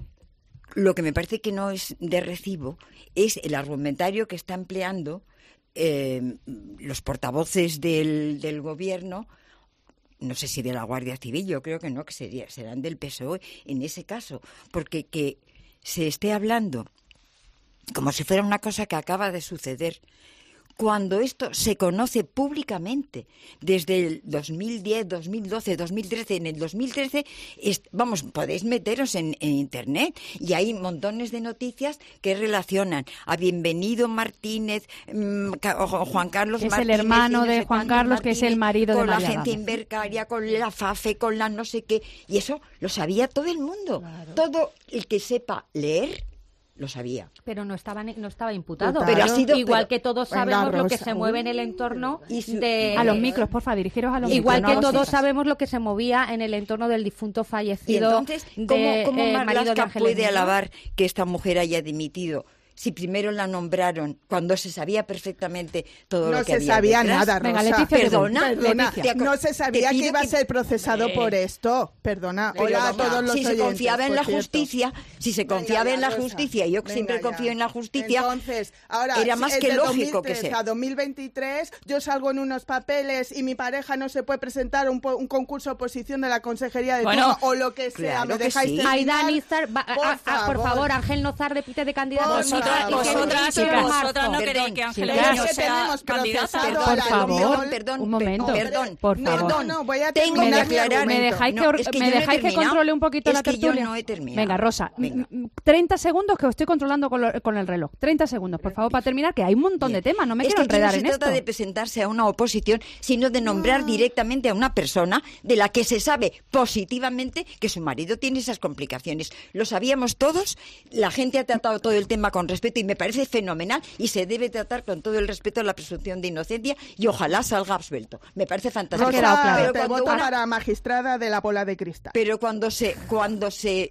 lo que me parece que no es de recibo es el argumentario que está empleando eh, los portavoces del, del gobierno, no sé si de la Guardia Civil, yo creo que no, que sería, serán del P S O E en ese caso, porque que se esté hablando como si fuera una cosa que acaba de suceder, cuando esto se conoce públicamente desde el dos mil diez, dos mil doce, dos mil trece, en el dos mil trece, es, vamos, podéis meteros en, en Internet y hay montones de noticias que relacionan a Bienvenido Martínez, mmm, Juan Carlos Que es Martínez. el hermano y no de sé Juan cuántos Carlos, que es el Martínez, marido de con María la agencia Gámez. Invercaria, con la FAFE, con la no sé qué, y eso lo sabía todo el mundo. Todo el que sepa leer lo sabía. Pero no estaba no estaba imputado. Pero ha sido- igual pero- que todos Venga, sabemos lo que Rosa. se mueve en el entorno de A los micros, porfa, dirigiros a los igual micros. que no a los todos hijas. sabemos lo que se movía en el entorno del difunto Y fallecido entonces, de ¿cómo, cómo eh, marido de Marlaska Ángeles puede Muñoz? alabar que esta mujer haya dimitido si primero la nombraron cuando se sabía perfectamente todo no lo que se había sabía detrás? nada, Rosa. Venga, Leticia, perdona, perdona. Leticia, no se sabía que iba a que... ser procesado eh, por esto. Perdona, Pero hola a vamos, todos los si oyentes. se confiaba en la cierto. justicia, si se confiaba Venga, en la Rosa. justicia, yo Venga, siempre ya. confío en la justicia, Entonces, ahora, era si más es que de lógico que dos mil trece sea. a dos mil veintitrés, yo salgo en unos papeles y mi pareja no se puede presentar a un, po- un concurso de oposición de la Consejería de Bueno, turno o lo que sea. claro ¿Me que dejáis sí. terminar? Aida Nizar, va- Por a- a- por favor. favor, Ángel Nozar, repite de candidato. Vosotras, vosotras, vosotras no queréis que Ángel chicas, Niño que sea tenemos candidata. procesado Por a la favor, Albiol. perdón, un momento, perdón, por No, favor. no, no, voy a Tengo terminar que mi aclarar- argumento. ¿Me dejáis que, No, or- es que me yo no he dejáis que terminado. controle un poquito Es la que yo tertulia? no he terminado. Venga, Rosa, Venga. m- m- treinta segundos que os estoy controlando con, lo- con el reloj. treinta segundos, por favor, para terminar, que hay un montón de temas. No me es quiero que aquí no enredar se en trata esto. de presentarse a una oposición, sino de nombrar directamente a una persona de la que se sabe positivamente que su marido tiene esas complicaciones. Lo sabíamos todos, la gente ha tratado todo el tema con respeto y me parece fenomenal y se debe tratar con todo el respeto a la presunción de inocencia y ojalá salga absuelto. Me parece fantástico. Rosa, Pero te cuando voto una- para magistrada de la bola de cristal. Pero cuando se cuando se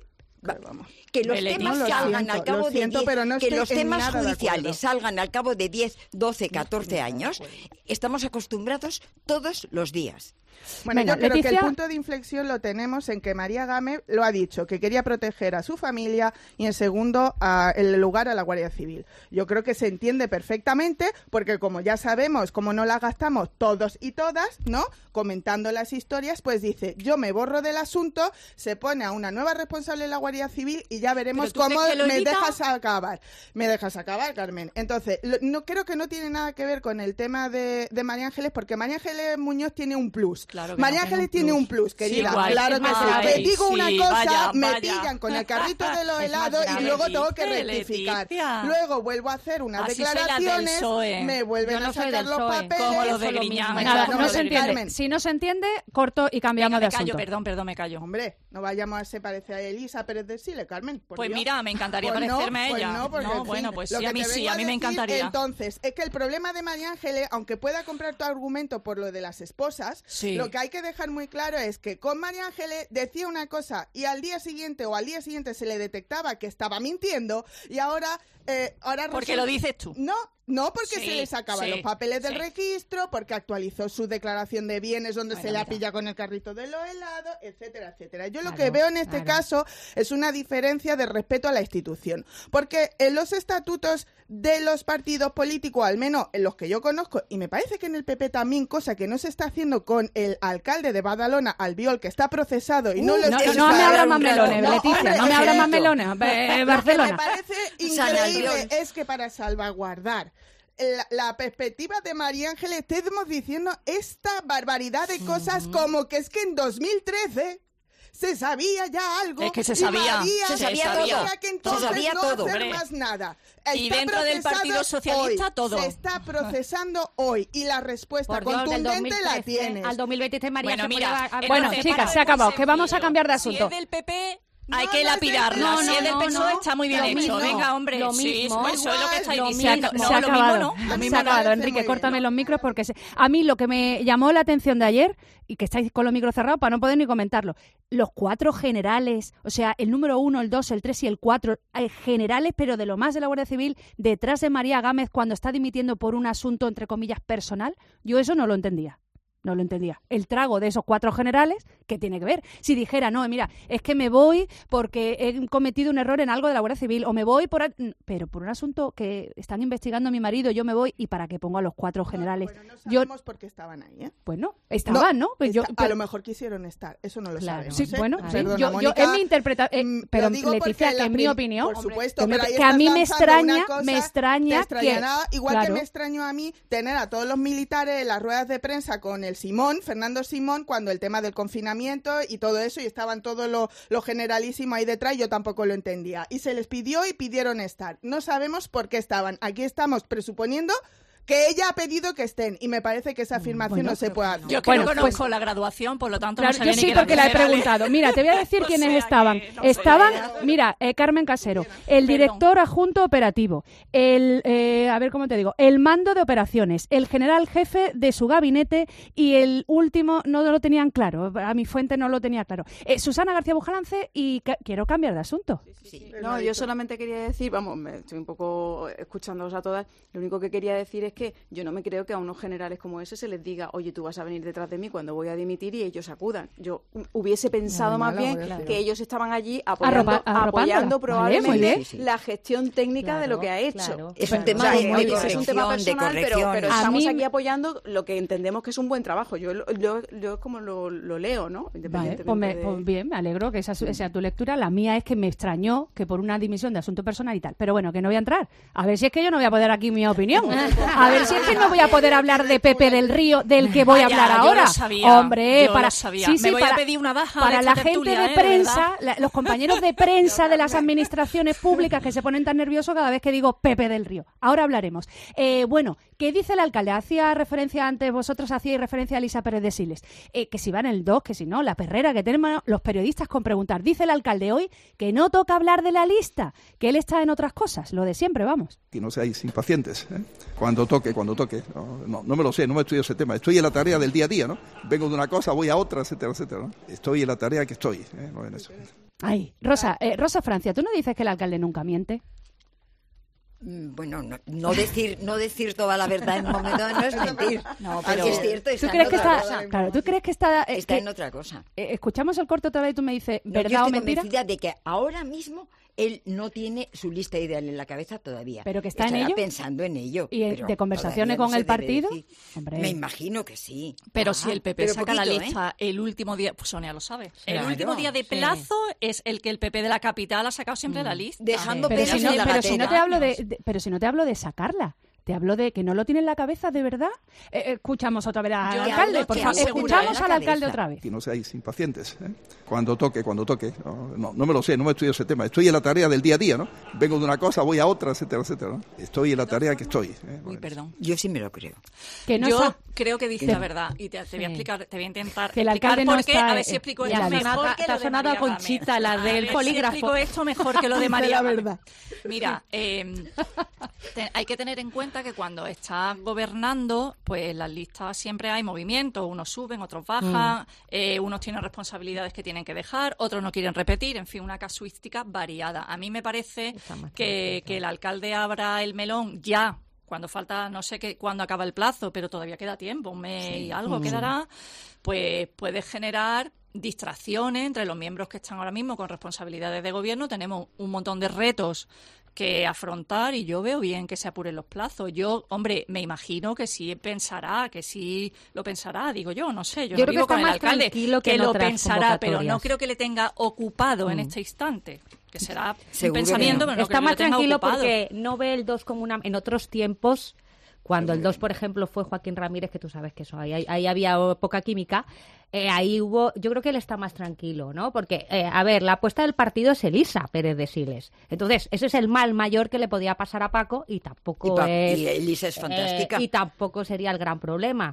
que los Belén. temas No, lo salgan siento, al cabo lo de siento, diez, pero no que estoy los en temas nada de judiciales acuerdo. salgan al cabo de diez, doce, catorce años, estamos acostumbrados todos los días. Bueno, Venga, yo creo que Leticia. el punto de inflexión lo tenemos en que María Gámez lo ha dicho, que quería proteger a su familia y, en segundo, a, el lugar a la Guardia Civil. Yo creo que se entiende perfectamente porque, como ya sabemos, como no la gastamos todos y todas, ¿no?, comentando las historias, pues dice, yo me borro del asunto, se pone a una nueva responsable de la Guardia Civil y ya veremos ¿Pero tú cómo crees que lo me evita? dejas acabar. Me dejas acabar, Carmen. Entonces, lo- no creo que no tiene nada que ver con el tema de, de María Ángeles, porque María Ángeles Muñoz tiene un plus. Claro que María no Ángeles tiene tiene un un plus, Sí, querida. guay. Claro que sí. Ay, Te digo sí, una cosa, vaya, me vaya. pillan con el carrito de los Es más helados y grave. luego tengo que Leticia, rectificar. Leticia. Luego vuelvo a hacer unas Así soy la del declaraciones, P S O E. me vuelven Yo no a soy sacar del los P S O E. papeles. Como los de Eso lo Griñán. mismo. Nada, Bueno, no se entiende. Carmen, Si no se entiende, corto y cambiamos Venga, de me callo, asunto. perdón, perdón, me callo. Hombre, no vayamos a se parece a Elisa Pérez de Sile, Carmen. por Pues Dios. mira, me encantaría Pues no, parecerme a pues ella. no, porque, No, en fin, bueno, pues lo sí, que a mí te sí, vengo a mí me decir, encantaría. Entonces, es que el problema de María Ángeles, aunque pueda comprar tu argumento por lo de las esposas, Sí. lo que hay que dejar muy claro es que con María Ángeles decía una cosa y al día siguiente o al día siguiente se le detectaba que estaba mintiendo y ahora... Eh, ahora Porque resulta- lo dices tú. No, no porque Sí, se le sacaban sí, los papeles del sí. registro, porque actualizó su declaración de bienes donde Bueno, se la mira. pilla con el carrito de los helados, etcétera, etcétera. Yo lo Claro, que veo en este claro. caso es una diferencia de respeto a la institución, porque en los estatutos de los partidos políticos, al menos en los que yo conozco, y me parece que en el P P también, cosa que no se está haciendo con el alcalde de Badalona, Albiol, que está procesado y no Uh, lo no, está- no me abra más No, melones, no, Leticia, hombre, no me abra es más esto. melones. Eh, Lo que Barcelona. me parece San increíble Albiol. es que para salvaguardar la, la perspectiva de María Ángeles estemos diciendo esta barbaridad de cosas como que es que en dos mil trece se sabía ya algo. Es que se y sabía, María se sabía tenía todo, que se entonces sabía no todo. hacer Hombre. más nada. Y Está dentro del procesado Partido Socialista, hoy, todo. Se está procesando hoy y la respuesta Por Dios, del contundente la dos mil trece tienes. al dos mil veintitrés María Bueno, se mira, podía haber- entonces, Bueno, chicas, para- se ha acabado, muy que vamos a sencillo. cambiar de Si asunto. es del P P, hay No, que no es del lapidarla. No, si no, es del no, P S O E, no. está muy bien Lo hecho. mismo, Venga, hombre. lo sí, mismo, pues eso es lo que estáis lo diciendo. mismo. Se ha No, lo acabado, mismo no. Lo A mí mismo se ha me no. acabado, parece Enrique, muy córtame bien. los micros porque se- a mí lo que me llamó la atención de ayer, y que estáis con los micros cerrados para no poder ni comentarlo, los cuatro generales, o sea, el número uno, el dos, el tres y el cuatro, eh, generales, pero de lo más de la Guardia Civil, detrás de María Gámez cuando está dimitiendo por un asunto, entre comillas, personal, yo eso no lo entendía. No lo entendía. El trago de esos cuatro generales, ¿qué tiene que ver? Si dijera, no, mira, es que me voy porque he cometido un error en algo de la Guardia Civil, o me voy por... a- Pero por un asunto que están investigando a mi marido, yo me voy, ¿y para qué pongo a los cuatro generales? Bueno, no yo, sabemos por qué estaban ahí, ¿eh? pues no, estaban, ¿no? Pues yo, Está- a pero- lo mejor quisieron estar, eso no lo Claro. sabemos. Sí, ¿eh? bueno, sí, Perdona, yo, yo Mónica, es mi interpretación, mm, pero lo digo porque Leticia, que la en mi prim- opinión, por supuesto, que, me- pero ahí que a estás mí me lanzando extraña, una cosa, me te extraña extrañará, que, igual claro, que me extrañó a mí tener a todos los militares en las ruedas de prensa con el Simón, Fernando Simón, cuando el tema del confinamiento y todo eso, y estaban todos los lo generalísimos ahí detrás, yo tampoco lo entendía. Y se les pidió y pidieron estar. No sabemos por qué estaban. Aquí estamos presuponiendo que ella ha pedido que estén, y me parece que esa afirmación bueno, no se puede hacer. Yo que bueno, no conozco pues, la graduación, por lo tanto claro, no sabía yo ni sí, que porque la he generales. preguntado. Mira, te voy a decir O quiénes sea estaban. que no Estaban, sé. mira, eh, Carmen Casero, el director adjunto operativo, el, eh, a ver cómo te digo, el mando de operaciones, el general jefe de su gabinete y el último, no lo tenían claro, a mi fuente no lo tenía claro. Eh, Susana García Bujalance, y ca- quiero cambiar de asunto. Sí. No, yo solamente quería decir, vamos, me estoy un poco escuchándoos a todas, lo único que quería decir es que yo no me creo que a unos generales como ese se les diga, oye, tú vas a venir detrás de mí cuando voy a dimitir y ellos acudan. Yo hubiese pensado No, más no, bien claro. que ellos estaban allí apoyando, Arropa- arropándola. apoyando Vale, probablemente muy bien. sí, sí. la gestión técnica Claro, de lo que ha hecho. claro. Es un O tema sea, de, que, de oye, corrección, es un tema de personal, pero, corrección. pero A estamos mí- aquí apoyando lo que entendemos que es un buen trabajo. Yo, yo, yo es como lo, lo leo, ¿no? Vale, Independientemente pues, me- de... pues bien, me alegro que esa su- sea tu lectura. La mía es que me extrañó que por una dimisión de asunto personal y tal. Pero bueno, que no voy a entrar. A ver si es que yo no voy a poder aquí mi opinión. A ver si es que no voy a poder hablar de Pepe del Río, del que voy a Vaya, hablar yo ahora. lo sabía, Hombre, yo para lo sabía. sí, Me sí, voy para, a pedir una baja para de la esta gente tertulia, de ¿eh? De prensa, verdad. la- los compañeros de prensa de las administraciones públicas que se ponen tan nerviosos cada vez que digo Pepe del Río. Ahora hablaremos. Eh, bueno, ¿qué dice el alcalde? Hacía referencia antes, vosotros hacíais referencia a Elisa Pérez de Siles. Eh, que si va en el dos, que si no, la perrera que tenemos los periodistas con preguntar. Dice el alcalde hoy que no toca hablar de la lista, que él está en otras cosas, lo de siempre, vamos. Y no seáis impacientes, ¿eh? Cuando toque, cuando toque. No, no, no me lo sé, no me estudio ese tema. Estoy en la tarea del día a día, ¿no? Vengo de una cosa, voy a otra, etcétera, etcétera, ¿no? Estoy en la tarea que estoy, ¿eh? No en eso. Ay, Rosa, eh, Rosa Francia, ¿tú no dices que el alcalde nunca miente? Mm, Bueno, no, no decir no decir toda la verdad en un momento no es mentir. No, pero es cierto, está ¿Tú crees en que otra está, cosa. claro, ¿tú crees que está, eh, Está que- en otra cosa. eh, escuchamos el corto otra vez y tú me dices, No, ¿verdad yo o estoy mentira? convencida de que ahora mismo él no tiene su lista ideal en la cabeza todavía. Pero que está en Estará ello. pensando en ello. ¿Y, eh, pero de conversaciones todavía no con se el debe partido? decir. Hombre. Me imagino que sí. Pero Ah, si el P P pero saca la poquito, ¿eh? lista el último día, pues Sonia lo sabe. El Claro, último día de sí. plazo es el que el P P de la capital ha sacado siempre la lista. Dejando pero pelos si no, en la pero si no te gatera. hablo de, de- pero si no te hablo de sacarla. Te hablo de que no lo tiene en la cabeza, ¿de verdad? Eh, eh, escuchamos otra vez al Yo alcalde, hablo por que favor. asegura Escuchamos en la al alcalde cabeza. otra vez. Y no seáis impacientes, ¿eh? Cuando toque, cuando toque. No, no, no me lo sé, no me estudio ese tema. Estoy en la tarea del día a día, ¿no? Vengo de una cosa, voy a otra, etcétera, etcétera, ¿no? Estoy en la tarea que estoy, ¿eh? No Uy, en eso. perdón. Yo sí me lo creo. Que no Yo sa- creo que dice que- la verdad y te, te voy a Sí. explicar, te voy a intentar Que el explicar alcalde no por qué, está, a ver si eh, explico en esto la mejor lista. que Te ha lo de sonado a María Gámez. Conchita, la A del ver si polígrafo. explico esto mejor que lo de Dice María la Gámez. verdad. Mira, eh, te- hay que tener en cuenta que cuando estás gobernando, pues en las listas siempre hay movimientos, unos suben, otros bajan, eh, unos tienen responsabilidades que tienen que dejar, otros no quieren repetir, en fin, una casuística variada. A mí me parece que, que el alcalde abra el melón ya, cuando falta, no sé qué, cuándo acaba el plazo, pero todavía queda tiempo, un mes y algo Mm. quedará, pues puede generar distracciones entre los miembros que están ahora mismo con responsabilidades de gobierno. Tenemos un montón de retos que afrontar y yo veo bien que se apuren los plazos. Yo, hombre, me imagino que sí pensará, que sí lo pensará, digo yo, no sé, yo, Yo no creo que vivo está con el más alcalde, tranquilo que en lo otras pensará, pero no convocatorias. creo que le tenga ocupado en Mm. este instante, que será un Seguro que pensamiento, no. pero no Está creo que más lo tenga tranquilo ocupado. porque no ve el dos como una... En otros tiempos, cuando el dos, por ejemplo, fue Joaquín Ramírez, que tú sabes que eso, ahí, ahí, ahí había poca química, eh, ahí hubo... Yo creo que él está más tranquilo, ¿no? Porque, eh, a ver, la apuesta del partido es Elisa Pérez de Siles. Entonces, ese es el mal mayor que le podía pasar a Paco y tampoco Y, Pa- es... y Elisa es fantástica. Eh, y tampoco sería el gran problema.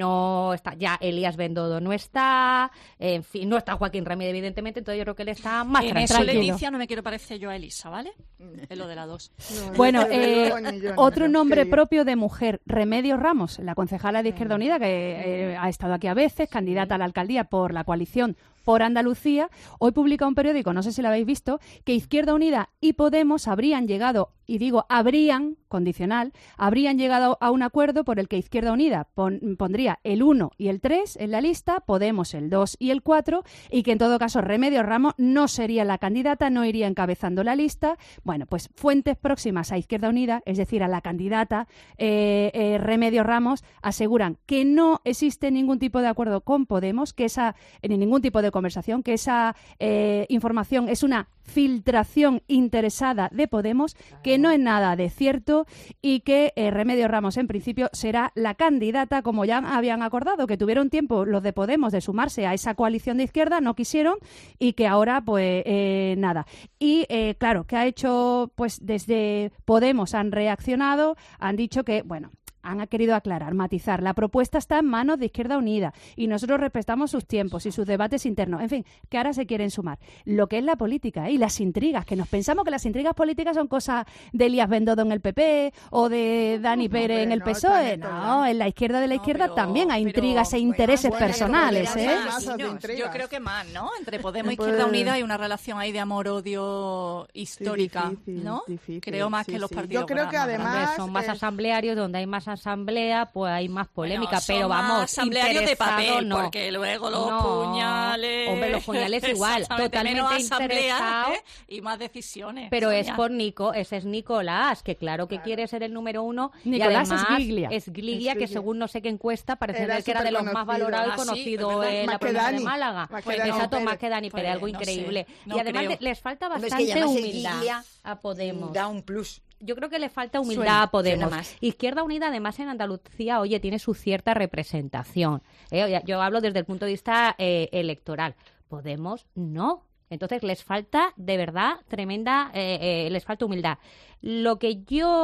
No está, ya Elías Bendodo no está, en fin, no está Joaquín Ramírez, evidentemente, entonces yo creo que él está más En eso, tranquilo. Leticia, no me quiero parecer yo a Elisa, ¿vale? Es lo de la dos. Bueno, Desde eh, luego, ni yo, ni otro yo, nombre querido. propio de mujer, Remedios Ramos, la concejala de Izquierda Unida, que eh, ha estado aquí a veces, candidata a la alcaldía por la coalición por Andalucía. Hoy publica un periódico, no sé si lo habéis visto, que Izquierda Unida y Podemos habrían llegado, y digo habrían, condicional, habrían llegado a un acuerdo por el que Izquierda Unida pon- pondría el uno y el tres en la lista, Podemos el dos y el cuatro, y que en todo caso Remedios Ramos no sería la candidata, no iría encabezando la lista. Bueno, pues fuentes próximas a Izquierda Unida, es decir, a la candidata eh, eh, Remedios Ramos, aseguran que no existe ningún tipo de acuerdo con Podemos, que esa, ni ningún tipo de conversación, que esa eh, información es una filtración interesada de Podemos, que no es nada de cierto y que eh, Remedios Ramos en principio será la candidata, como ya habían acordado, que tuvieron tiempo los de Podemos de sumarse a esa coalición de izquierda, no quisieron y que ahora pues eh, nada. Y eh, claro, que ha hecho, pues desde Podemos han reaccionado, han dicho que, bueno, han querido aclarar, matizar. La propuesta está en manos de Izquierda Unida y nosotros respetamos sus tiempos y sus debates internos. En fin, que ahora se quieren sumar. Lo que es la política, ¿eh? Y las intrigas, que nos pensamos que las intrigas políticas son cosas de Elías Bendodo en el P P o de Dani Pérez en el P S O E. No, en la izquierda de la izquierda no, pero, también hay intrigas pero, e intereses bueno, personales. Bueno, ¿eh? Más, yo creo que más, ¿no? Entre Podemos y Izquierda Unida hay una relación ahí de amor-odio histórica, sí, difícil, ¿no? Difícil, creo más sí, que los sí. partidos. Yo creo que además son más es... asamblearios, donde hay más asamblea, pues hay más polémica, bueno, pero vamos, asamblearios de papel, no. porque luego los no. puñales. Hombre, los puñales igual, totalmente interesado. ¿eh? Y más decisiones. Pero Sonia. es por Nico, ese es Nicolás, que claro que claro. quiere ser el número uno. Nicolás y además es Gliglia. Es Gliglia, que según no sé qué encuesta, parece era que era de los más valorados y ah, conocido sí, en la provincia de Málaga. Pues exacto, más que Dani Pérez, algo no increíble. Sé, no y además creo. les falta bastante es que humildad Gliglia, a Podemos. Da un plus. Yo creo que le falta humildad Suena, a Podemos. más. Izquierda Unida, además, en Andalucía, oye, tiene su cierta representación. ¿eh? Yo hablo desde el punto de vista eh, electoral. Podemos, no. Entonces, les falta, de verdad, tremenda, eh, eh, les falta humildad. Lo que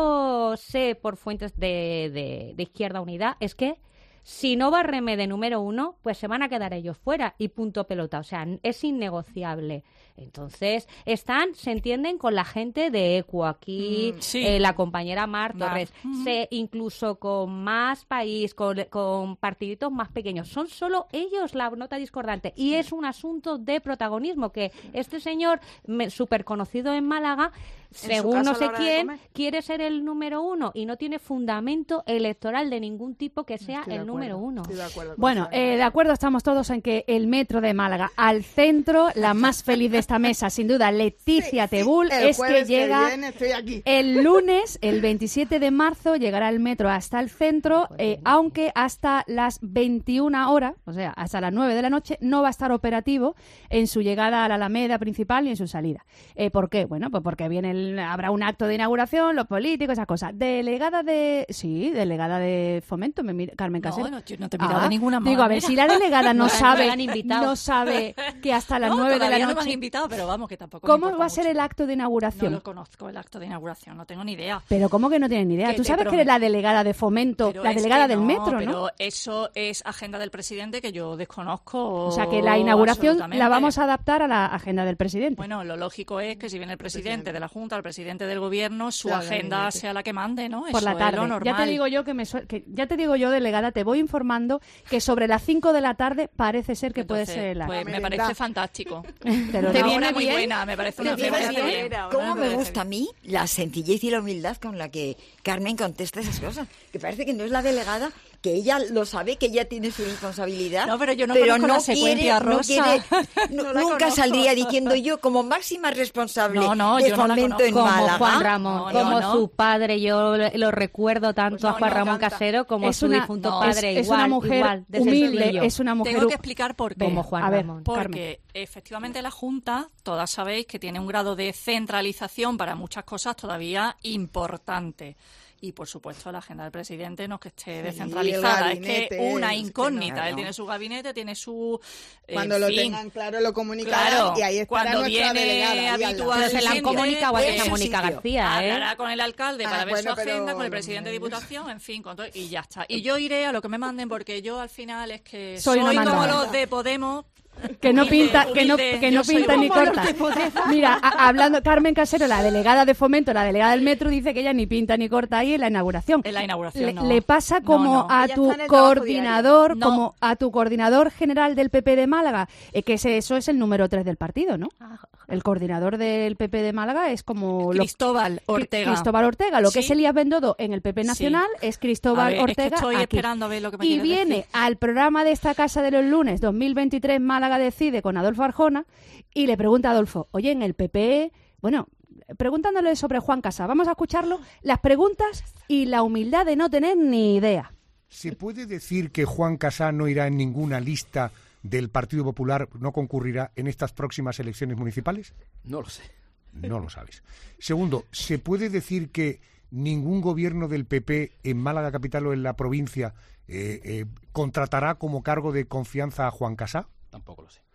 yo sé por fuentes de, de, de Izquierda Unida es que si no va Reme de número uno, pues se van a quedar ellos fuera y punto pelota. O sea, es innegociable. Entonces, están, se entienden con la gente de Equo. Aquí, mm, sí. eh, la compañera Mar Torres, mm. se, incluso con más país, con, con partiditos más pequeños. Son solo ellos la nota discordante. Y es un asunto de protagonismo, que este señor, súper conocido en Málaga, según no sé quién, quiere ser el número uno y no tiene fundamento electoral de ningún tipo que sea el número uno. Bueno, eh, de acuerdo estamos todos en que el metro de Málaga al centro, la más feliz de esta mesa, sin duda, Leticia sí, Tebul, sí, es que llega que viene, estoy aquí. El lunes, el veintisiete de marzo, llegará el metro hasta el centro, eh, aunque hasta las veintiuna horas, o sea, hasta las nueve de la noche, no va a estar operativo en su llegada a la Alameda principal ni en su salida. Eh, ¿Por qué? Bueno, pues porque viene el, habrá un acto de inauguración, los políticos, esas cosas. Delegada de... Sí, delegada de Fomento, me mira, Carmen Casero. No, no, yo no te he mirado ah, de ninguna manera. Digo, a ver, si la delegada no, no sabe no, no sabe que hasta las no, nueve de la noche... No me han invitado, pero vamos, que tampoco ¿Cómo me va a ser mucho. el acto de inauguración? No lo conozco, el acto de inauguración, no tengo ni idea. Pero ¿cómo que no tienes ni idea? Tú sabes que eres la delegada de Fomento, pero la delegada del no, metro, ¿no? Pero eso es agenda del presidente que yo desconozco. O sea, que la inauguración la vamos a adaptar a la agenda del presidente. Bueno, lo lógico es que si viene el presidente, presidente. de la Junta, el presidente del Gobierno, su claro, agenda sea la que mande, ¿no? Por eso la tarde. Es lo normal. Ya te digo yo que me su... que ya te digo yo, delegada, te voy informando que sobre las cinco de la tarde parece ser que Entonces, puede ser la. Pues me parece fantástico. Pero te no, viene muy bien. buena, me parece una me parece bien. ¿Cómo me gusta a mí la sencillez y la humildad con la que Carmen contesta esas cosas? Que parece que no es la delegada, que ella lo sabe, que ella tiene su responsabilidad. No, pero yo no pero conozco no la secuencia, quiere, Rosa. No quiere, no, no nunca conozco. saldría diciendo yo como máxima responsable no, no, de yo Fomento no en como Málaga. Juan Ramón, no, como no, su no. padre, yo lo, lo recuerdo tanto pues no, a Juan no, Ramón canta. Casero como es a su una, difunto no, padre, es, igual, es una mujer igual, humilde, es una mujer Tengo que explicar por qué. Como Juan a ver, Ramón. Porque Carmen. efectivamente la Junta, todas sabéis que tiene un grado de centralización para muchas cosas todavía importante. Y, por supuesto, la agenda del presidente no es que esté Sí, descentralizada, es que gabinete, una es que incógnita. no, Él no. tiene su gabinete, tiene su... eh, Cuando en lo fin, tengan claro lo comunicarán claro, y ahí estará cuando nuestra viene delegada. ahí al lado. habitual Pero se la han comunicado a esa Mónica García, ¿eh? Hablará con el alcalde Ah, para ver bueno, su agenda, pero- con el presidente de Diputación, en fin, con todo, y ya está. Y yo iré a lo que me manden porque yo al final es que Soy soy, una como mandada. los de Podemos. Que no Humilde, pinta, que no, humilde. que no Yo soy pinta ni como los corta. de Podemos. Mira, a- hablando Carmen Casero, la delegada de Fomento, la delegada del Metro, dice que ella ni pinta ni corta ahí en la inauguración. En la inauguración, Le, no. le pasa como No, no. a Ella tu está en el trabajo coordinador, diario. No. como a tu coordinador general del P P de Málaga, eh, que ese, eso es el número tres del partido, ¿no? El coordinador del P P de Málaga es como lo- Cristóbal Ortega. Cristóbal Ortega, lo que Sí. es Elías Bendodo en el P P nacional es Cristóbal A ver, es que Ortega estoy aquí. esperando a ver lo que me Y quieres viene decir. al programa de esta casa de los lunes dos mil veintitrés Málaga Decide con Adolfo Arjona y le pregunta a Adolfo, oye, en el P P, bueno, preguntándole sobre Juan Casá, vamos a escucharlo, las preguntas y la humildad de no tener ni idea. ¿Se puede decir que Juan Casá no irá en ninguna lista del Partido Popular, no concurrirá en estas próximas elecciones municipales? No lo sé. No lo sabes. Segundo, ¿se puede decir que ningún gobierno del P P en Málaga capital o en la provincia eh, eh, contratará como cargo de confianza a Juan Casá? Tampoco lo sé.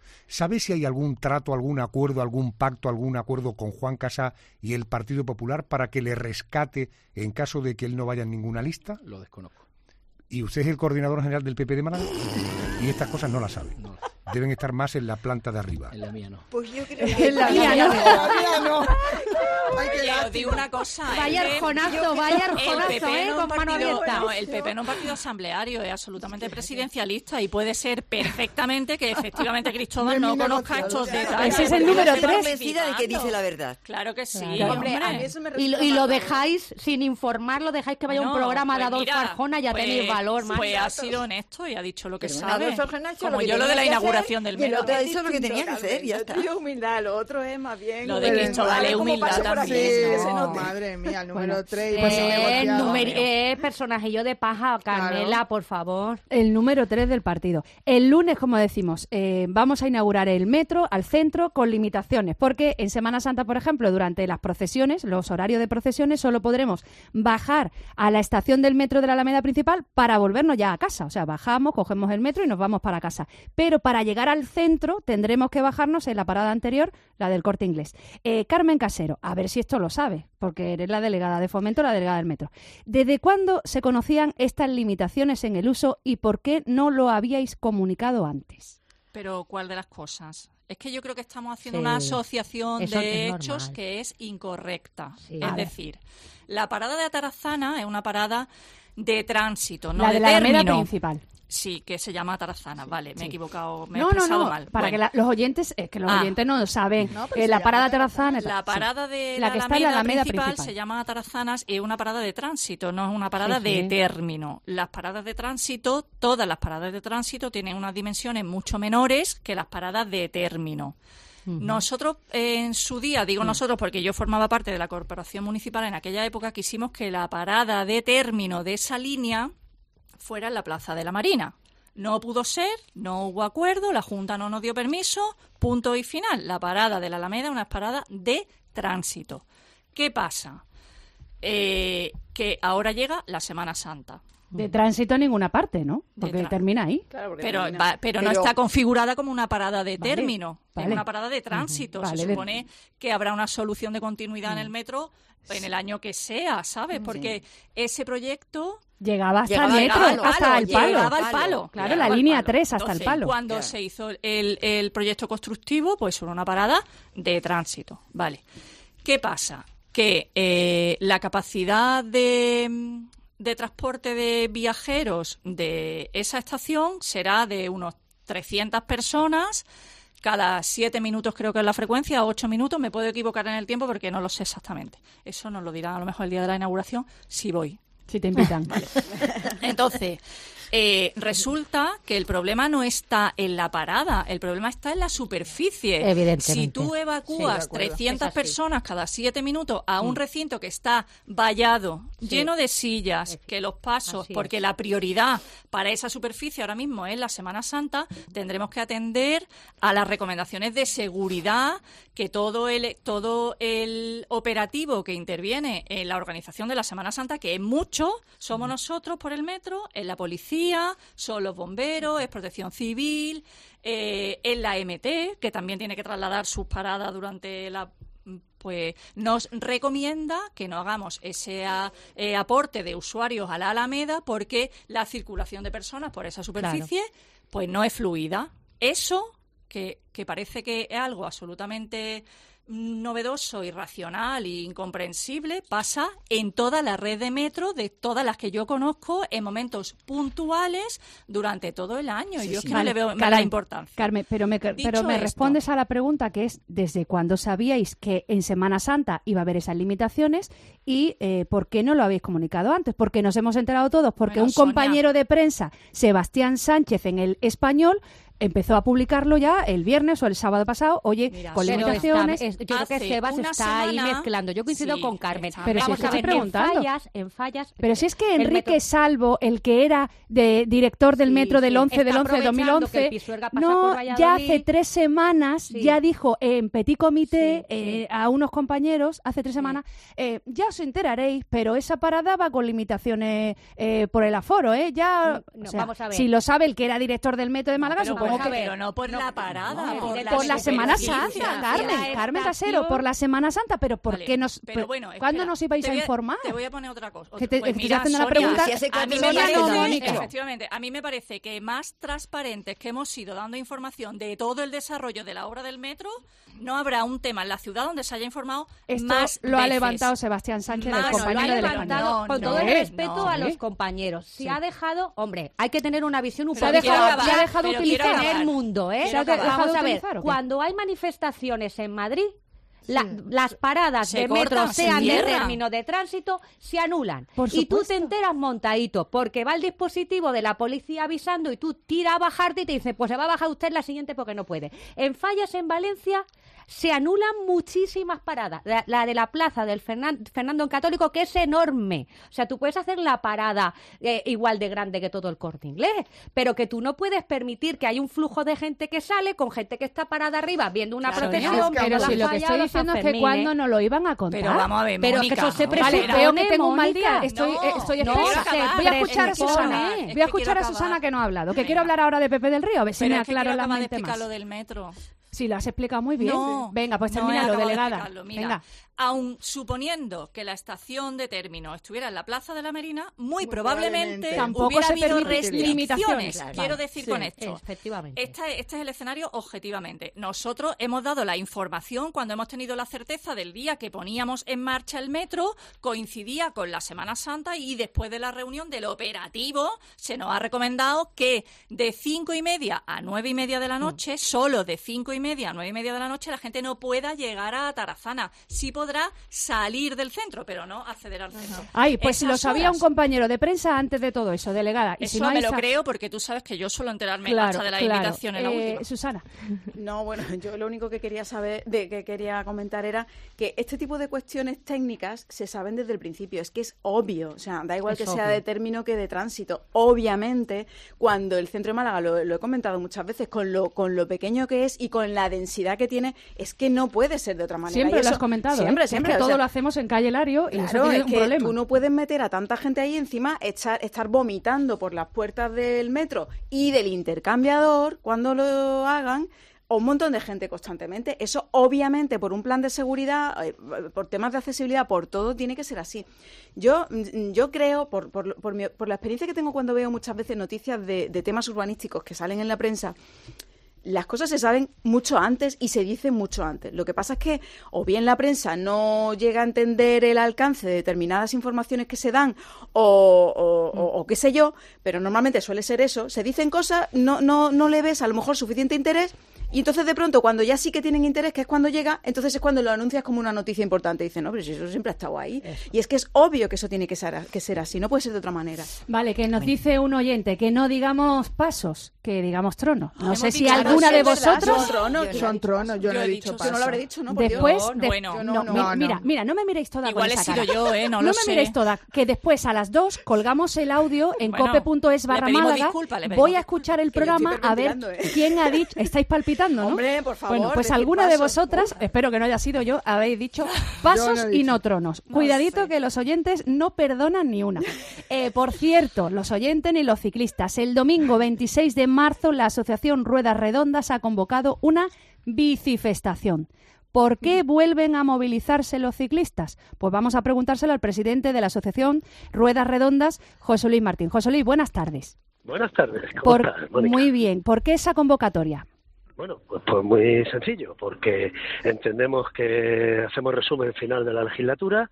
¿Sabe si hay algún trato, algún acuerdo, algún pacto, algún acuerdo con Juan Casá y el Partido Popular para que le rescate en caso de que él no vaya en ninguna lista? Lo desconozco. ¿Y usted es el coordinador general del P P de Málaga? Y estas cosas no las sabe. No. Deben estar más en la planta de arriba. En la mía no. Pues yo creo que En la mía no. no. Ay, qué Oye, os lástima. digo una cosa. Vaya el P- arjonazo, vaya arjonazo, el P P ¿eh? no es Con un mano partido- abierta. no, el P P no es un partido asambleario, es absolutamente presidencialista y puede ser perfectamente que efectivamente Cristóbal no conozca estos detalles. Ese es el número Estoy tres. convencida de que dice la verdad. Claro que sí, Claro. hombre. A mí eso me Y, lo- y resulta lo mal. dejáis sin informarlo, dejáis que vaya Bueno, un programa de pues Adolfo mira, Arjona, ya pues- tenéis valor más. Pues ha sido honesto y ha dicho lo que Pero sabe. Adolfo Arjona ha hecho Como lo que yo lo de tenía la que hacer, inauguración del y el metro. otro hizo lo que tenía que hacer, ya está. Esto es humildad, lo otro es más bien... Lo de Cristóbal es como humildad paso por aquí, también, que se No, note. madre mía, el número Bueno, tres. pues, Eh, eh, numeri- eh, personajillo de paja, Carmela, por favor. El número tres del partido. El lunes, como decimos, eh, vamos a inaugurar el metro al centro con limitaciones, porque en Semana Santa, por ejemplo, durante las procesiones, los horarios de procesiones, solo podremos bajar a la estación del metro de la Alameda Principal para volvernos ya a casa. O sea, bajamos, cogemos el metro y nos vamos para casa. Pero para llegar al centro tendremos que bajarnos en la parada anterior, la del Corte Inglés. Eh, Carmen Casero, a ver si esto lo sabe, porque eres la delegada de Fomento, la delegada del metro. ¿Desde cuándo se conocían estas limitaciones en el uso y por qué no lo habíais comunicado antes? Pero ¿cuál de las cosas? Es que yo creo que estamos haciendo Sí. una asociación Eso de es hechos normal. que es incorrecta. Sí. Es Vale. decir, la parada de Atarazana es una parada de tránsito, no la de de la Alameda término. Principal. Sí, que se llama Atarazana. Vale, me he equivocado, me he No, no, expresado no, mal. para Bueno. que la- los oyentes, es que los Ah. oyentes no lo saben. No, pero Eh, se la llama parada de Tarazana. Tarazana. La parada de La la, que está en Alameda, la Alameda principal, principal. se llama Atarazanas y es una parada de tránsito, no es una parada Sí, de sí. término. Las paradas de tránsito, todas las paradas de tránsito tienen unas dimensiones mucho menores que las paradas de término. Nosotros eh, en su día, digo nosotros porque yo formaba parte de la corporación municipal en aquella época, quisimos que la parada de término de esa línea fuera en la Plaza de la Marina. No pudo ser, no hubo acuerdo, la Junta no nos dio permiso, punto y final. La parada de la Alameda es una parada de tránsito. ¿Qué pasa? Eh, que ahora llega la Semana Santa. De tránsito a ninguna parte, ¿no? Porque tra- termina ahí. Claro, porque Pero, termina. va- pero no Pero- está configurada como una parada de Vale, término, vale. es una parada de tránsito. Ujú, vale, Se de- supone que habrá una solución de continuidad en el metro en el año que sea, ¿sabes? Porque ese proyecto Llegaba hasta Llegaba el al metro, palo, hasta el palo. llegaba al palo. Claro, llegaba la al línea palo. tres hasta el Entonces, palo. Cuando Claro. se hizo el, el proyecto constructivo, pues era una parada de tránsito. Vale. ¿Qué pasa? Que eh, la capacidad de, de transporte de viajeros de esa estación será de unos trescientas personas. Cada siete minutos creo que es la frecuencia, ocho minutos, me puedo equivocar en el tiempo porque no lo sé exactamente. Eso nos lo dirán a lo mejor el día de la inauguración, si voy. Si te invitan. Entonces, eh, resulta que el problema no está en la parada, el problema está en la superficie. Evidentemente. Si tú Sí, de evacúas acuerdo. trescientas Es así. personas cada siete minutos a un recinto que está vallado, lleno de sillas, que los pasos, Así porque es. la prioridad para esa superficie ahora mismo es la Semana Santa, tendremos que atender a las recomendaciones de seguridad que todo el todo el operativo que interviene en la organización de la Semana Santa, que es mucho, somos nosotros por el metro, es la policía, son los bomberos, es protección civil, eh, es la M T, que también tiene que trasladar sus paradas durante la pues nos recomienda que no hagamos ese a- eh, aporte de usuarios a la Alameda porque la circulación de personas por esa superficie pues no es fluida. Eso, que, que parece que es algo absolutamente novedoso, irracional e incomprensible, pasa en toda la red de metro, de todas las que yo conozco, en momentos puntuales durante todo el año. Y yo es que no Vale, le veo Carmen, la importancia. Carmen, pero me, Dicho pero me esto- respondes a la pregunta que es ¿desde cuándo sabíais que en Semana Santa iba a haber esas limitaciones y eh, por qué no lo habéis comunicado antes? Porque nos hemos enterado todos, porque Bueno, un Sonia. compañero de prensa, Sebastián Sánchez, en El Español, empezó a publicarlo ya el viernes o el sábado pasado, oye, Mira, con Pero limitaciones. está- es- yo creo que Hace Sebas una está ahí semana- mezclando. Yo coincido Sí, con Carmen. está. Pero si Vamos es que a ver, estoy preguntando. en fallas, en fallas. Pero si es que el Enrique metro- Salvo, el que era de director del Sí, metro del sí, once del está once de dos mil aprovechando que el once, Pisuerga pasa no, por ya Valladolid. hace tres semanas, Sí. ya dijo en Petit Comité Sí, sí. eh, a unos compañeros, hace tres semanas, eh, ya os enteraréis, pero esa parada va con limitaciones eh, por el aforo, ¿eh? Ya, No, o sea, vamos a ver. si lo sabe el que era director del metro de Málaga, pero supongo supongo que... Pero no por la parada, No, por, por la Semana superficie. Santa, Carmen, La Carmen estación- Casero, por la Semana Santa, pero ¿por Vale, qué nos... pero bueno, ¿Cuándo espera, nos ibais te a voy informar? Te voy a poner otra cosa. Que te- Pues te mira, estoy haciendo una Sonia, pregunta. a mí Sonia, me parece, Mónica. efectivamente, a mí me parece que más transparentes que hemos sido dando información de todo el desarrollo de la obra del metro, no habrá un tema en la ciudad donde se haya informado Esto más lo ha veces. levantado Sebastián Sánchez, el Más, compañero lo ha del levantado, español. Con no, todo el no, respeto no. a los Sí. compañeros. Si Sí. ha dejado, hombre, hay que tener una visión un Se ha poco dejado- amplia se ha dejado pero utilizar. quiero acabar. el mundo, ¿eh? ¿Se ha dejado Vamos a ver, utilizar o qué? cuando hay manifestaciones en Madrid, la- las paradas Se de cortan, metro, se sean de cierran. término de tránsito, se anulan. Por Y tú supuesto. te enteras montadito, porque va el dispositivo de la policía avisando y tú tiras a bajarte y te dice, pues se va a bajar usted la siguiente porque no puede. En Fallas, en Valencia, se anulan muchísimas paradas. La, la de la plaza del Fernan- Fernando el Católico, que es enorme. O sea, tú puedes hacer la parada eh, igual de grande que todo el Corte Inglés, pero que tú no puedes permitir que haya un flujo de gente que sale con gente que está parada arriba viendo una Claro, procesión. es que- pero viendo si la lo que falla estoy o los diciendo es que Sanfermines. cuando nos lo iban a contar. Pero vamos a ver, Pero Mónica, que eso se vale, presupone, Vale, veo que tengo un mal Mónica. día. Estoy, No, eh, estoy no, espesa. quiero acabar, Voy a escuchar a presupone. Susana. Es Voy a que escuchar quiero a Susana acabar. que no ha hablado. Que Venga. quiero hablar ahora de Pepe del Río, a ver si Pero me es que aclaro quiero la acabar de mente explicar más. lo del metro. Sí, lo has explicado muy bien. No, Venga, pues no he termina lo acabado de delegada. explicarlo. Mira, Venga. aun suponiendo que la estación de término estuviera en la Plaza de la Marina, muy, Muy probablemente, probablemente. Tampoco hubiera se habido permitiría. restricciones. Limitaciones, claro. Quiero Vale. decir Sí, con esto, efectivamente. Este, este es el escenario objetivamente. Nosotros hemos dado la información cuando hemos tenido la certeza del día que poníamos en marcha el metro, coincidía con la Semana Santa y después de la reunión del operativo se nos ha recomendado que de cinco y media a nueve y media de la noche, solo de cinco y media a nueve y media de la noche, la gente no pueda llegar a Tarazana. Sí podrá salir del centro, pero no acceder al centro. Ay, pues si lo Esas sabía horas. un compañero de prensa antes de todo eso, delegada. Y Eso si no me hay lo sa- creo porque tú sabes que yo suelo enterarme Claro, hasta de la claro. invitación en la Eh, última. Susana. No, bueno, yo lo único que quería saber, de que quería comentar era que este tipo de cuestiones técnicas se saben desde el principio. Es que es obvio, o sea, da igual Es que sea obvio. de término que de tránsito. Obviamente, cuando el centro de Málaga, lo, lo he comentado muchas veces, con lo, con lo pequeño que es y con la densidad que tiene, es que no puede ser de otra manera. Siempre Y lo eso- has comentado. Siempre, ¿eh? siempre. Es que o todo sea, lo hacemos en calle Lario y eso Claro, tiene es un que problema. tú no puedes meter a tanta gente ahí encima, echar, estar vomitando por las puertas del metro y del intercambiador cuando lo hagan, o un montón de gente constantemente. Eso, obviamente, por un plan de seguridad, eh, por temas de accesibilidad, por todo, tiene que ser así. Yo, mm, yo creo, por, por, por, mi- por la experiencia que tengo cuando veo muchas veces noticias de, de temas urbanísticos que salen en la prensa, las cosas se saben mucho antes y se dicen mucho antes. Lo que pasa es que o bien la prensa no llega a entender el alcance de determinadas informaciones que se dan o, o, o- o qué sé yo, pero normalmente suele ser eso. Se dicen cosas, no, no, no le ves a lo mejor suficiente interés y entonces de pronto cuando ya sí que tienen interés, que es cuando llega, entonces es cuando lo anuncias como una noticia importante. Dicen, no, pero si eso siempre ha estado ahí. Y es que es obvio que eso tiene que ser, que ser así, no puede ser de otra manera. Vale, que nos dice un oyente que no digamos pasos, que digamos tronos. No Hemos sé si dicho alguna tronos, de es verdad, vosotros... son tronos, Son tronos, yo no he dicho Yo paso. no lo habré dicho, ¿no? Por Dios. Después, Dios. de- Bueno. no, No, mi- no, mira, no. mira, no me miréis toda Igual con he esa sido cara. yo, ¿eh? No No lo me sé. miréis toda, que después a las dos colgamos el audio en Bueno, cope punto es le barra pedimos Málaga. disculpas, le pedimos Voy a escuchar el Que yo estoy programa a ver hiperventilando, ¿eh? quién ha dicho... Estáis palpitando, ¿no? Hombre, por favor, Bueno, pues decir alguna de pasos. vosotras, espero que no haya sido yo, habéis dicho pasos no he y dicho. no tronos. Cuidadito que los oyentes no perdonan ni una. Eh, por cierto, los oyentes ni los ciclistas. El domingo veintiséis de marzo la Asociación Ruedas Redondas ha convocado una bicifestación. ¿Por qué vuelven a movilizarse los ciclistas? Pues vamos a preguntárselo al presidente de la Asociación Ruedas Redondas, José Luis Martín. José Luis, buenas tardes. Buenas tardes, ¿cómo Por- estás, Mónica? muy bien. ¿Por qué esa convocatoria? Bueno, pues, pues muy sencillo, porque entendemos que hacemos resumen final de la legislatura,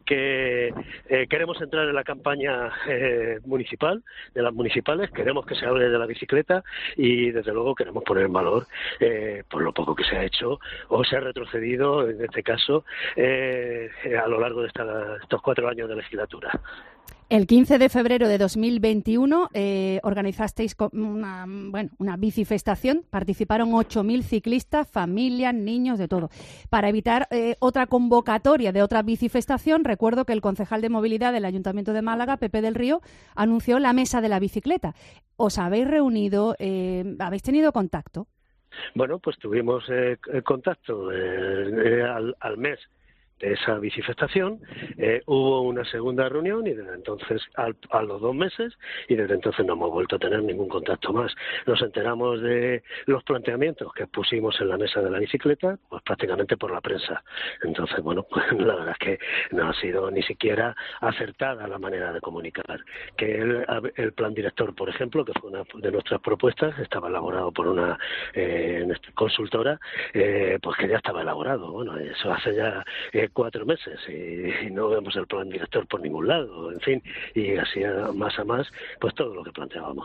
que eh, queremos entrar en la campaña eh, municipal, de las municipales, queremos que se hable de la bicicleta y desde luego queremos poner en valor eh, por lo poco que se ha hecho o se ha retrocedido, en este caso, eh, a lo largo de esta- estos cuatro años de legislatura. El quince de febrero de dos mil veintiuno eh, organizasteis co- una, bueno, una bicifestación, participaron ocho mil ciclistas, familias, niños, de todo. Para evitar eh, otra convocatoria de otra bicifestación, recuerdo que el concejal de movilidad del Ayuntamiento de Málaga, Pepe del Río, anunció la mesa de la bicicleta. ¿Os habéis reunido? Eh, ¿Habéis tenido contacto? Bueno, pues tuvimos eh, contacto eh, eh, al, al mes de esa bicifestación, eh, hubo una segunda reunión y desde entonces, al, a los dos meses, y desde entonces no hemos vuelto a tener ningún contacto más. Nos enteramos de los planteamientos que pusimos en la mesa de la bicicleta, pues prácticamente por la prensa. Entonces, bueno, pues la verdad es que no ha sido ni siquiera acertada la manera de comunicar. Que el, el plan director, por ejemplo, que fue una de nuestras propuestas, estaba elaborado por una eh, consultora, eh, pues que ya estaba elaborado. Bueno, eso hace ya eh, cuatro meses y, y no vemos el plan director por ningún lado, en fin, y así más a más, pues todo lo que planteábamos.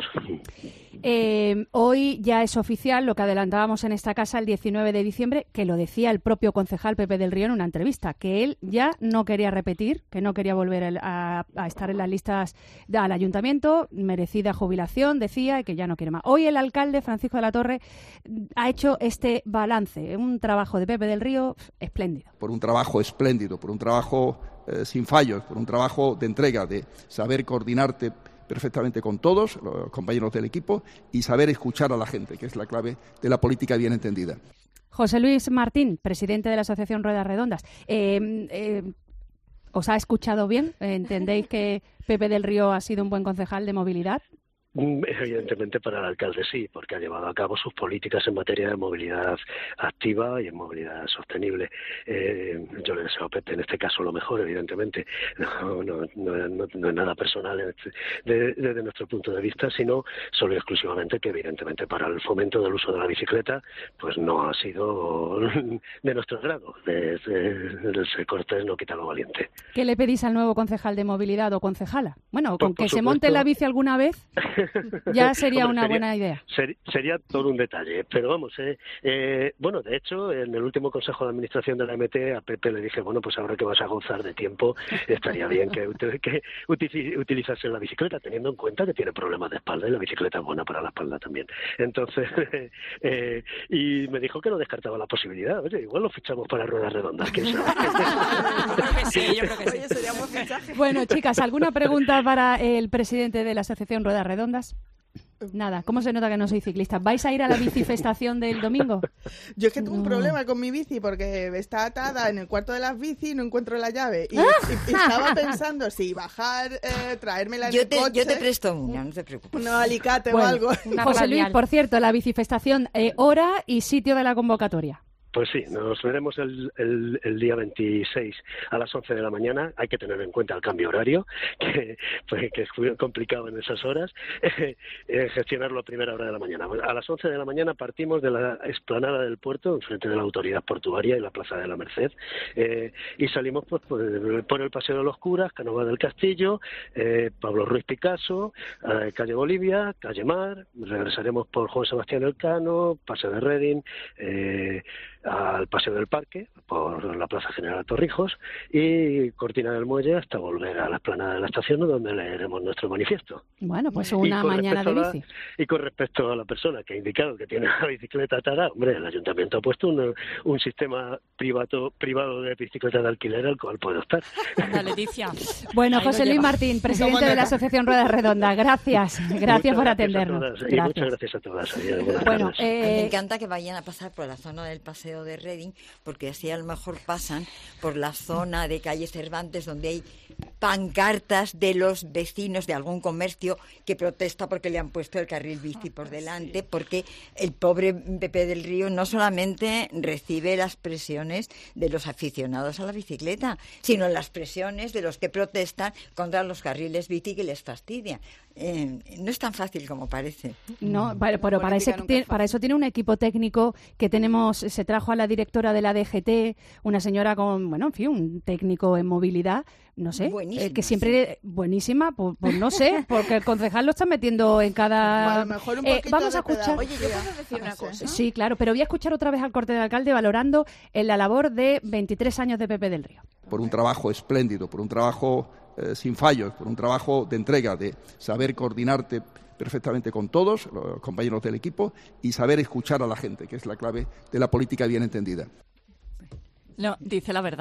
Eh, hoy ya es oficial lo que adelantábamos en esta casa el diecinueve de diciembre, que lo decía el propio concejal Pepe del Río en una entrevista, que él ya no quería repetir, que no quería volver a, a estar en las listas al ayuntamiento, merecida jubilación, decía, y que ya no quiere más. Hoy el alcalde Francisco de la Torre ha hecho este balance, un trabajo de Pepe del Río espléndido. Por un trabajo espléndido, por un trabajo eh, sin fallos, por un trabajo de entrega, de saber coordinarte perfectamente con todos los compañeros del equipo y saber escuchar a la gente, que es la clave de la política bien entendida. José Luis Martín, presidente de la Asociación Ruedas Redondas. Eh, eh, ¿Os ha escuchado bien? ¿Entendéis que Pepe del Río ha sido un buen concejal de movilidad? Evidentemente para el alcalde sí, porque ha llevado a cabo sus políticas en materia de movilidad activa y en movilidad sostenible. Eh, yo le deseo a Pepe en este caso lo mejor, evidentemente. No, no, no, no, no es nada personal este, de, desde nuestro punto de vista, sino solo y exclusivamente que evidentemente para el fomento del uso de la bicicleta pues no ha sido de nuestro grado. Desde el cortés no quita lo valiente. ¿Qué le pedís al nuevo concejal de movilidad o concejala? Bueno, con por, por que supuesto, se monte en la bici alguna vez ya sería Hombre, una sería, buena idea. Ser, sería todo un detalle, pero vamos, eh, eh, bueno, de hecho, en el último Consejo de Administración de la M T, a Pepe le dije, bueno, pues ahora que vas a gozar de tiempo, estaría bien que, que utilizase la bicicleta, teniendo en cuenta que tiene problemas de espalda y la bicicleta es buena para la espalda también. Entonces, eh, y me dijo que no descartaba la posibilidad. Oye, igual lo fichamos para Ruedas Redondas, ¿quién sabe? Yo creo que sí, yo creo que sí. Oye, sería un buen fichaje. Bueno, chicas, ¿alguna pregunta para el presidente de la Asociación Ruedas Redondas? Nada, ¿cómo se nota que no soy ciclista? ¿Vais a ir a la bicifestación del domingo? Yo es que tuve no. un problema con mi bici porque está atada en el cuarto de las bici y no encuentro la llave. Y, y, y estaba pensando si bajar, eh, traérmela en yo el te, coche. Yo te presto una, no te preocupes. Un alicate Bueno, o algo. José Luis, por cierto, la bicifestación, eh, hora y sitio de la convocatoria. Pues sí, nos veremos el, el, el día veintiséis a las once de la mañana. Hay que tener en cuenta el cambio horario, que, pues, que es complicado en esas horas, eh, eh, gestionarlo a primera hora de la mañana. A las once de la mañana partimos de la explanada del puerto, enfrente de la autoridad portuaria y la Plaza de la Merced, eh, y salimos pues, por, por el Paseo de los Curas, Canova del Castillo, eh, Pablo Ruiz Picasso, eh, calle Bolivia, calle Mar, regresaremos por Juan Sebastián Elcano, Paseo de Reding, eh, al Paseo del Parque, por la Plaza General Torrijos y Cortina del Muelle hasta volver a la explanada de la estación donde leeremos nuestro manifiesto. Bueno, pues una mañana de bici. La, y con respecto a la persona que ha indicado que tiene la bicicleta atada, hombre, el ayuntamiento ha puesto un, un sistema privado, privado de bicicletas de alquiler al cual puede optar. Anda, Leticia. Bueno, Ahí José Luis Martín, presidente de la Asociación Ruedas Redondas, gracias. Gracias por atendernos. Gracias. Y muchas gracias a todas. Y bueno, eh... me encanta que vayan a pasar por la zona del Paseo de Reding, porque así a lo mejor pasan por la zona de calle Cervantes donde hay pancartas de los vecinos de algún comercio que protesta porque le han puesto el carril bici por delante, porque el pobre Pepe del Río no solamente recibe las presiones de los aficionados a la bicicleta, sino las presiones de los que protestan contra los carriles bici que les fastidia. Eh, no es tan fácil como parece. No, pero, pero para, ese, para eso tiene un equipo técnico que tenemos, se trajo a la directora de la D G T, una señora con, bueno, en fin, un técnico en movilidad, no sé, eh, que siempre, sí. buenísima, pues, pues no sé, porque el concejal lo está metiendo en cada... A lo mejor un eh, vamos a escuchar... Oye, ¿yo puedo decir una cosa? Sí, claro, pero voy a escuchar otra vez al corte del alcalde valorando en la labor de veintitrés años de Pepe del Río. Por un trabajo espléndido, por un trabajo eh, sin fallos, por un trabajo de entrega, de saber coordinarte perfectamente con todos los compañeros del equipo y saber escuchar a la gente, que es la clave de la política bien entendida. No, dice la verdad.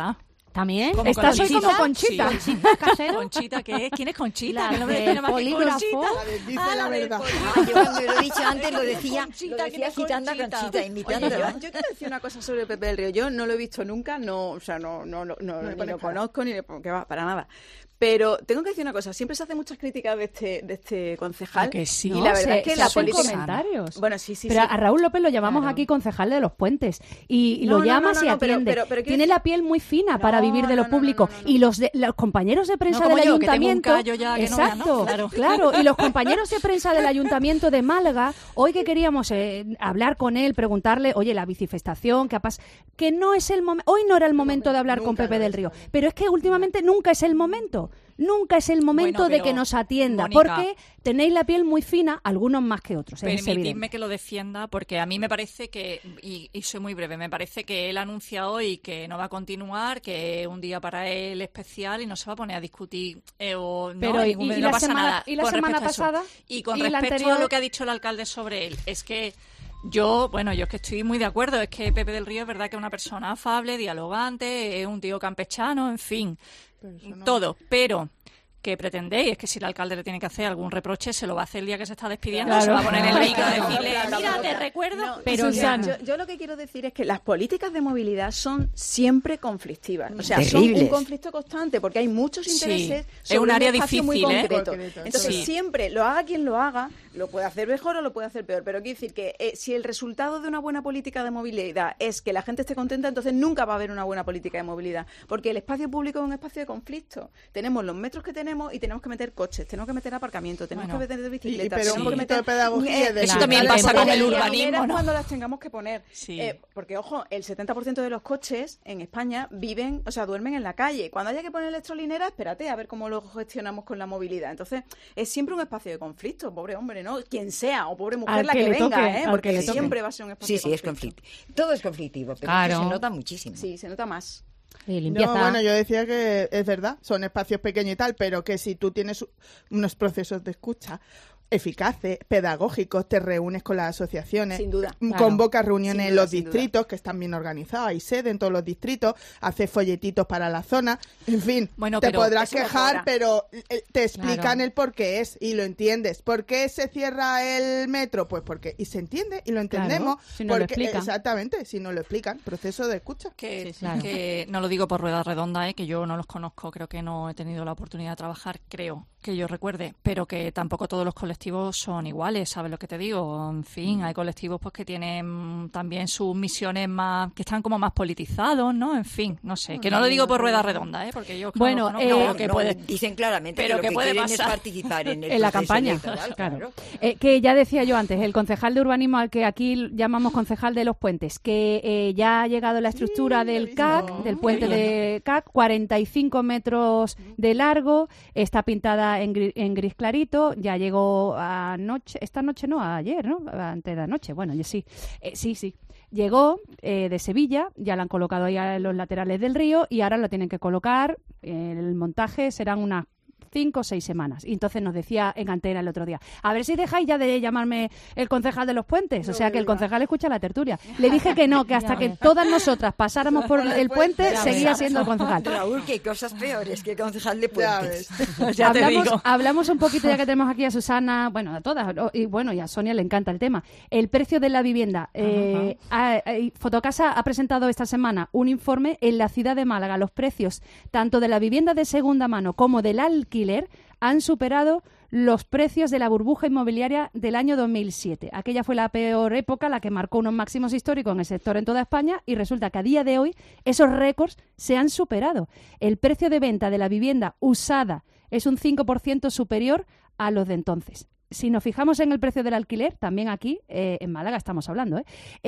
También. Como Esta soy Conchita. como Conchita. Sí. Conchita Casero. Conchita, ¿qué es? ¿Quién es Conchita? La Que no me del tiene más que polígrafo. Conchita. La del dice Ah, la la del verdad. Ah, yo cuando lo he dicho antes lo decía, Conchita, lo decía ¿quién es agitando a Conchita? Conchita, Oye, imitándola. yo, yo quiero decir una cosa sobre Pepe del Río. Yo no lo he visto nunca, no, o sea, no, no, no, no, le ni pones lo cara. conozco, ni le pongo que va, para nada. Pero tengo que decir una cosa, siempre se hacen muchas críticas de este, de este concejal. ¿A que sí? Y No, la verdad se- es que se la hacen política... comentarios. Bueno, sí, sí, Pero sí. a Raúl López lo llamamos Claro. aquí concejal de los puentes y, y No, lo no, llamas no, no, y no, pero- atiende. pero- pero quiero Tiene decir- la piel muy fina para vivir de lo público y los de, los compañeros de prensa No como del yo, que tengo un ayuntamiento, callo ya que no vea, ¿no? exacto, Claro. claro, y los compañeros de prensa del ayuntamiento de Málaga, hoy que queríamos eh, hablar con él, preguntarle, oye, la bicifestación, que, pas que no es el momento, hoy no era el momento de hablar con Pepe del Río, pero es que últimamente nunca es el momento. Nunca es el momento Bueno, de pero, que nos atienda, Mónica, porque tenéis la piel muy fina, algunos más que otros. Es evidente. Permitidme que lo defienda, porque a mí me parece que, y, y soy muy breve, me parece que él anuncia hoy que no va a continuar, que es un día para él especial y no se va a poner a discutir eh, o no, Pero, en ¿y- ningún- y no la pasa semana- nada. y la con semana respecto a eso. pasada? Y con ¿Y la respecto anterior? a lo que ha dicho el alcalde sobre él, es que yo, bueno, yo es que estoy muy de acuerdo, es que Pepe del Río es verdad que es una persona afable, dialogante, es un tío campechano, en fin, todo, pero... ¿Qué pretendéis? Es que si el alcalde le tiene que hacer algún reproche, se lo va a hacer el día que se está despidiendo, Claro. se va a poner el micro a Claro, decirle, claro, mira, claro. te recuerdo. No, Pero, Susana, Susana. yo, yo lo que quiero decir es que las políticas de movilidad son siempre conflictivas. O sea, Terribles. son un conflicto constante porque hay muchos Sí. intereses Es sobre un área espacio muy difícil, ¿eh? concreto. Concreto, Entonces, sí. siempre, lo haga quien lo haga, lo puede hacer mejor o lo puede hacer peor. Pero quiero decir que eh, si el resultado de una buena política de movilidad es que la gente esté contenta, entonces nunca va a haber una buena política de movilidad. Porque el espacio público es un espacio de conflicto. Tenemos los metros que tenemos y tenemos que meter coches, tenemos que meter aparcamiento, tenemos Bueno. que meter Y- y bicicletas, pero tenemos un que poquito meter de pedagogía eh, de Eso la- también de pasa la- con el y urbanismo, luminarias ¿no? cuando las tengamos que poner. Sí. Eh, porque, ojo, el setenta por ciento de los coches en España viven, o sea, duermen en la calle. Cuando haya que poner electrolinera, espérate a ver cómo lo gestionamos con la movilidad. Entonces, es siempre un espacio de conflicto, pobre hombre, ¿no? Quien sea, o pobre mujer Al la que que, le venga, toque, ¿eh? al Porque que le toque. siempre va a ser un espacio Sí, sí, de es conflicto. conflictivo. Todo es conflictivo, pero Claro. es que se nota muchísimo. Sí, se nota más. Y limpieza. No, bueno, yo decía que es verdad, son espacios pequeños y tal, pero que si tú tienes unos procesos de escucha eficaces, pedagógicos, te reúnes con las asociaciones, Sin duda. m- Claro. convocas reuniones Sin en duda, los sin duda. distritos, que están bien organizados, hay sede en todos los distritos, haces folletitos para la zona, en fin, Bueno, te pero podrás eso quejar, mejora. pero eh, te explican Claro. el por qué es y lo entiendes. ¿Por qué se cierra el metro? Pues porque, y se entiende y lo entendemos. si nos lo porque, explican. Exactamente, si nos lo explican, proceso de escucha. Que, claro. que no lo digo por rueda redonda, ¿eh? Que yo no los conozco, creo que no he tenido la oportunidad de trabajar, creo que yo recuerde, pero que tampoco todos los colectivos son iguales, ¿sabes lo que te digo? En fin, hay colectivos pues que tienen también sus misiones más, que están como más politizados, ¿no? En fin, no sé, que no lo digo por rueda redonda, ¿eh? Porque yo claro, Bueno, no, eh, pero No, que no, puede, dicen claramente pero que lo que que, puede quieren es pasar. participar en el En la proceso campaña, electoral, claro. Eh, que ya decía yo antes, el concejal de urbanismo al que aquí llamamos concejal de los puentes, que eh, ya ha llegado la estructura del C A C, del puente de C A C, cuarenta y cinco metros de largo, está pintada en, gri- en gris clarito, ya llegó anoche, esta noche no, ayer, ¿no? Antes de anoche, bueno, ya sí, eh, sí, sí. Llegó eh, de Sevilla, ya la han colocado ahí a los laterales del río y ahora lo tienen que colocar, eh, el montaje serán unas cinco o seis semanas. Y entonces nos decía en antena el otro día, a ver si dejáis ya de llamarme el concejal de los puentes. O sea, que el concejal escucha la tertulia. Le dije que no, que hasta Ya que ves. todas nosotras pasáramos por el puente, Ya seguía ves. siendo el concejal. Raúl, qué cosas peores que concejal de Ya puentes. ya te hablamos, digo. hablamos un poquito, ya que tenemos aquí a Susana, bueno, a todas, o- y bueno, y a Sonia le encanta el tema. El precio de la vivienda. Eh, ha- ha- Fotocasa ha presentado esta semana un informe en la ciudad de Málaga. Los precios tanto de la vivienda de segunda mano como del alquiler han superado los precios de la burbuja inmobiliaria del año dos mil siete. Aquella fue la peor época, la que marcó unos máximos históricos en el sector en toda España, y resulta que a día de hoy esos récords se han superado. El precio de venta de la vivienda usada es un cinco por ciento superior a los de entonces. Si nos fijamos en el precio del alquiler, también aquí, eh, en Málaga estamos hablando, ¿eh?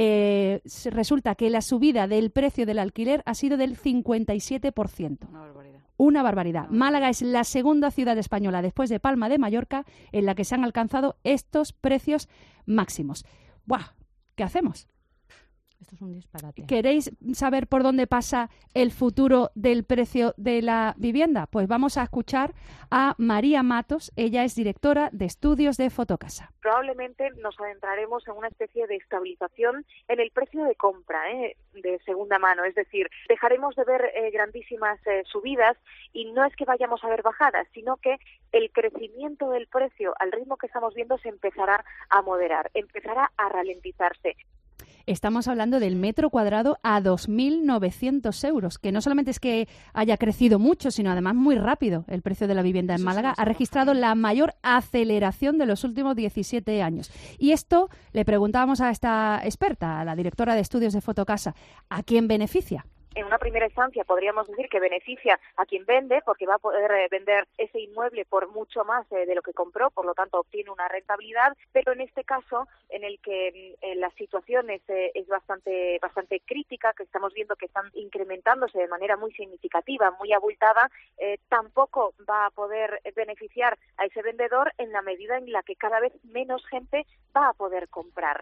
Eh, se- resulta que la subida del precio del alquiler ha sido del cincuenta y siete por ciento. Una barbaridad. Una barbaridad. Málaga es la segunda ciudad española después de Palma de Mallorca en la que se han alcanzado estos precios máximos. ¡Buah! ¿Qué hacemos? Esto es un disparate. ¿Queréis saber por dónde pasa el futuro del precio de la vivienda? Pues vamos a escuchar a María Matos. Ella es directora de estudios de Fotocasa. Probablemente nos adentraremos en una especie de estabilización en el precio de compra, ¿eh? de segunda mano. Es decir, dejaremos de ver eh, grandísimas eh, subidas y no es que vayamos a ver bajadas, sino que el crecimiento del precio al ritmo que estamos viendo se empezará a moderar, empezará a ralentizarse. Estamos hablando del metro cuadrado a dos mil novecientos euros, que no solamente es que haya crecido mucho, sino además muy rápido. El precio de la vivienda en Málaga ha registrado la mayor aceleración de los últimos diecisiete años. Y esto le preguntábamos a esta experta, a la directora de estudios de Fotocasa, ¿a quién beneficia? En una primera instancia podríamos decir que beneficia a quien vende porque va a poder eh, vender ese inmueble por mucho más eh, de lo que compró, por lo tanto obtiene una rentabilidad, pero en este caso en el que eh, la situación es, eh, es bastante, bastante crítica, que estamos viendo que están incrementándose de manera muy significativa, muy abultada, eh, tampoco va a poder beneficiar a ese vendedor en la medida en la que cada vez menos gente va a poder comprar.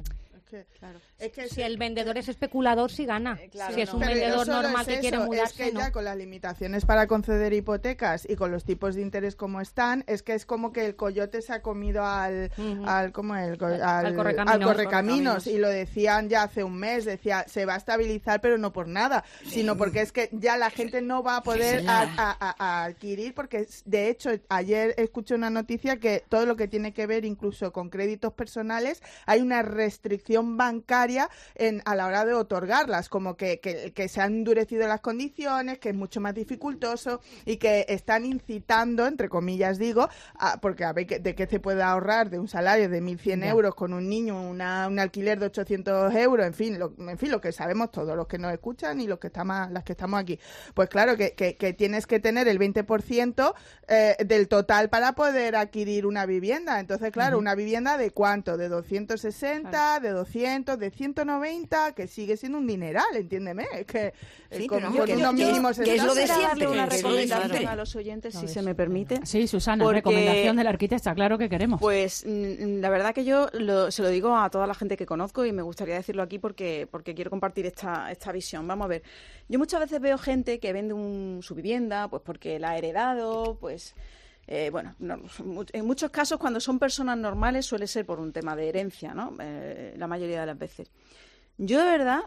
Claro. Es que si el vendedor es especulador, sí gana. Eh, claro, si es un no. vendedor no normal es que eso, quiere mudarse, es que no. ya con las limitaciones para conceder hipotecas y con los tipos de interés como están, es que es como que el coyote se ha comido al, uh-huh. al ¿cómo el, al, al, correcaminos, al correcaminos y lo decían ya hace un mes, decía se va a estabilizar pero no por nada, sino porque es que ya la gente no va a poder a, a, a, a adquirir, porque de hecho ayer escuché una noticia que todo lo que tiene que ver incluso con créditos personales hay una restricción bancaria en, a la hora de otorgarlas, como que, que, que se han endurecido las condiciones, que es mucho más dificultoso y que están incitando, entre comillas digo, a, porque a ver que, de qué se puede ahorrar de un salario de mil cien euros con un niño, una, un alquiler de ochocientos euros, en fin, lo, en fin, lo que sabemos todos, los que nos escuchan y los que estamos, las que estamos aquí. Pues claro, que, que, que tienes que tener el veinte por ciento eh, del total para poder adquirir una vivienda. Entonces, claro, uh-huh. una vivienda de ¿cuánto? De doscientos sesenta, claro. de doscientos, de ciento noventa, que sigue siendo un dineral, entiéndeme, es que sí, con, con yo, unos yo, mínimos que es lo de siempre, darle una recomendación a los oyentes, si se me permite. Sí, Susana, porque, recomendación del arquitecta, claro que queremos. Pues la verdad que yo lo, se lo digo a toda la gente que conozco y me gustaría decirlo aquí porque porque quiero compartir esta esta visión. Vamos a ver, yo muchas veces veo gente que vende un, su vivienda pues porque la ha heredado, pues Eh, bueno, no, en muchos casos cuando son personas normales suele ser por un tema de herencia, ¿no? Eh, la mayoría de las veces. Yo de verdad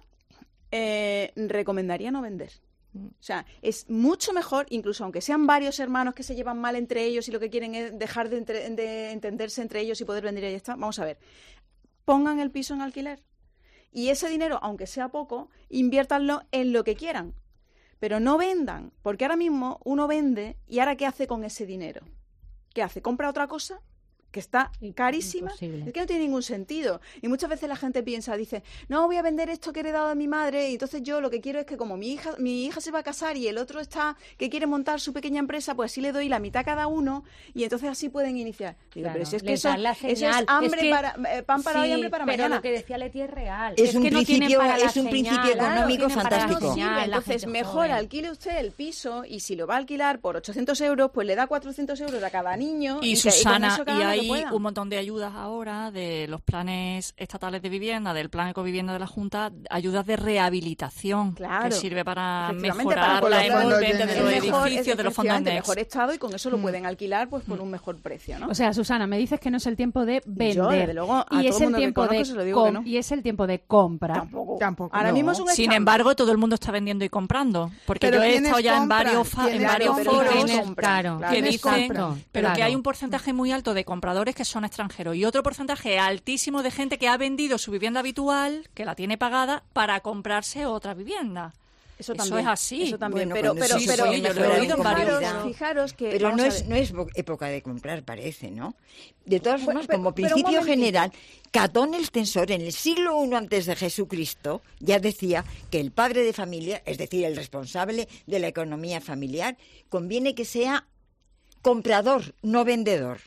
eh, recomendaría no vender. O sea, es mucho mejor, incluso aunque sean varios hermanos que se llevan mal entre ellos y lo que quieren es dejar de, entre, de entenderse entre ellos y poder vender y ya está. Vamos a ver, pongan el piso en alquiler y ese dinero, aunque sea poco, inviértanlo en lo que quieran. Pero no vendan, porque ahora mismo uno vende y ¿ahora qué hace con ese dinero? ¿Qué hace? ¿Compra otra cosa? Que está carísima. Imposible. Es que no tiene ningún sentido. Y muchas veces la gente piensa, dice, no, voy a vender esto que he heredado de mi madre y entonces yo lo que quiero es que como mi hija mi hija se va a casar y el otro está que quiere montar su pequeña empresa, pues así le doy la mitad a cada uno y entonces así pueden iniciar. Digo, claro, pero si es que eso, eso es señal. hambre es que, para eh, pan para sí, hoy, hambre para pero mañana. Lo que decía Leti es real. Es, es un que no principio, para es un principio señal, económico claro, fantástico. No sirve, entonces mejor alquile usted el piso y si lo va a alquilar por ochocientos euros, pues le da cuatrocientos euros a cada niño. Y, y Susana, y, y hay un montón de ayudas ahora de los planes estatales de vivienda, del plan ecovivienda de la Junta, ayudas de rehabilitación claro, que sirve para para mejorar la envolvente de los mejor, edificios, de los fondos de Next. mejor estado y con eso lo pueden alquilar pues por un mejor precio, ¿no? O sea, Susana, me dices que no es el tiempo de vender. Yo, desde luego, a y todo es el el mundo tiempo que conozco de se lo digo que no. y es el tiempo de compra. Tampoco. Tampoco. Ahora no. mismo es un Sin estándar. embargo, todo el mundo está vendiendo y comprando, porque pero yo he estado ya compran? en varios fa en Claro, varios pero foros claro, que dicen, compran? pero Claro. que hay un porcentaje muy alto de compradores que son extranjeros y otro porcentaje altísimo de gente que ha vendido su vivienda habitual, que la tiene pagada, para comprarse otra vivienda. Eso, eso también, es así. Eso también. Bueno, pero pero, sí, pero, sí, yo pero, lo he oído en varios fijaros, fijaros que... Pero no es, ver. no es época de comprar, parece, ¿no? De todas formas, Pero- como pero- pero un principio momentito. general, Catón el Censor, en el siglo primero antes de Jesucristo, ya decía que el padre de familia, es decir, el responsable de la economía familiar, conviene que sea comprador, no vendedor.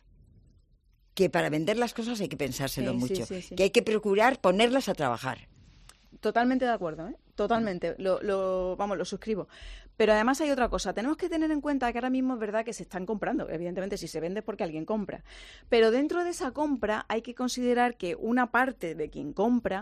Que para vender las cosas hay que pensárselo Sí, sí, mucho, sí, sí. que hay que procurar ponerlas a trabajar. Totalmente de acuerdo, ¿eh? Totalmente. Lo, lo, vamos, lo suscribo. Pero además hay otra cosa. Tenemos que tener en cuenta que ahora mismo es verdad que se están comprando. Evidentemente, si se vende es porque alguien compra. Pero dentro de esa compra hay que considerar que una parte de quien compra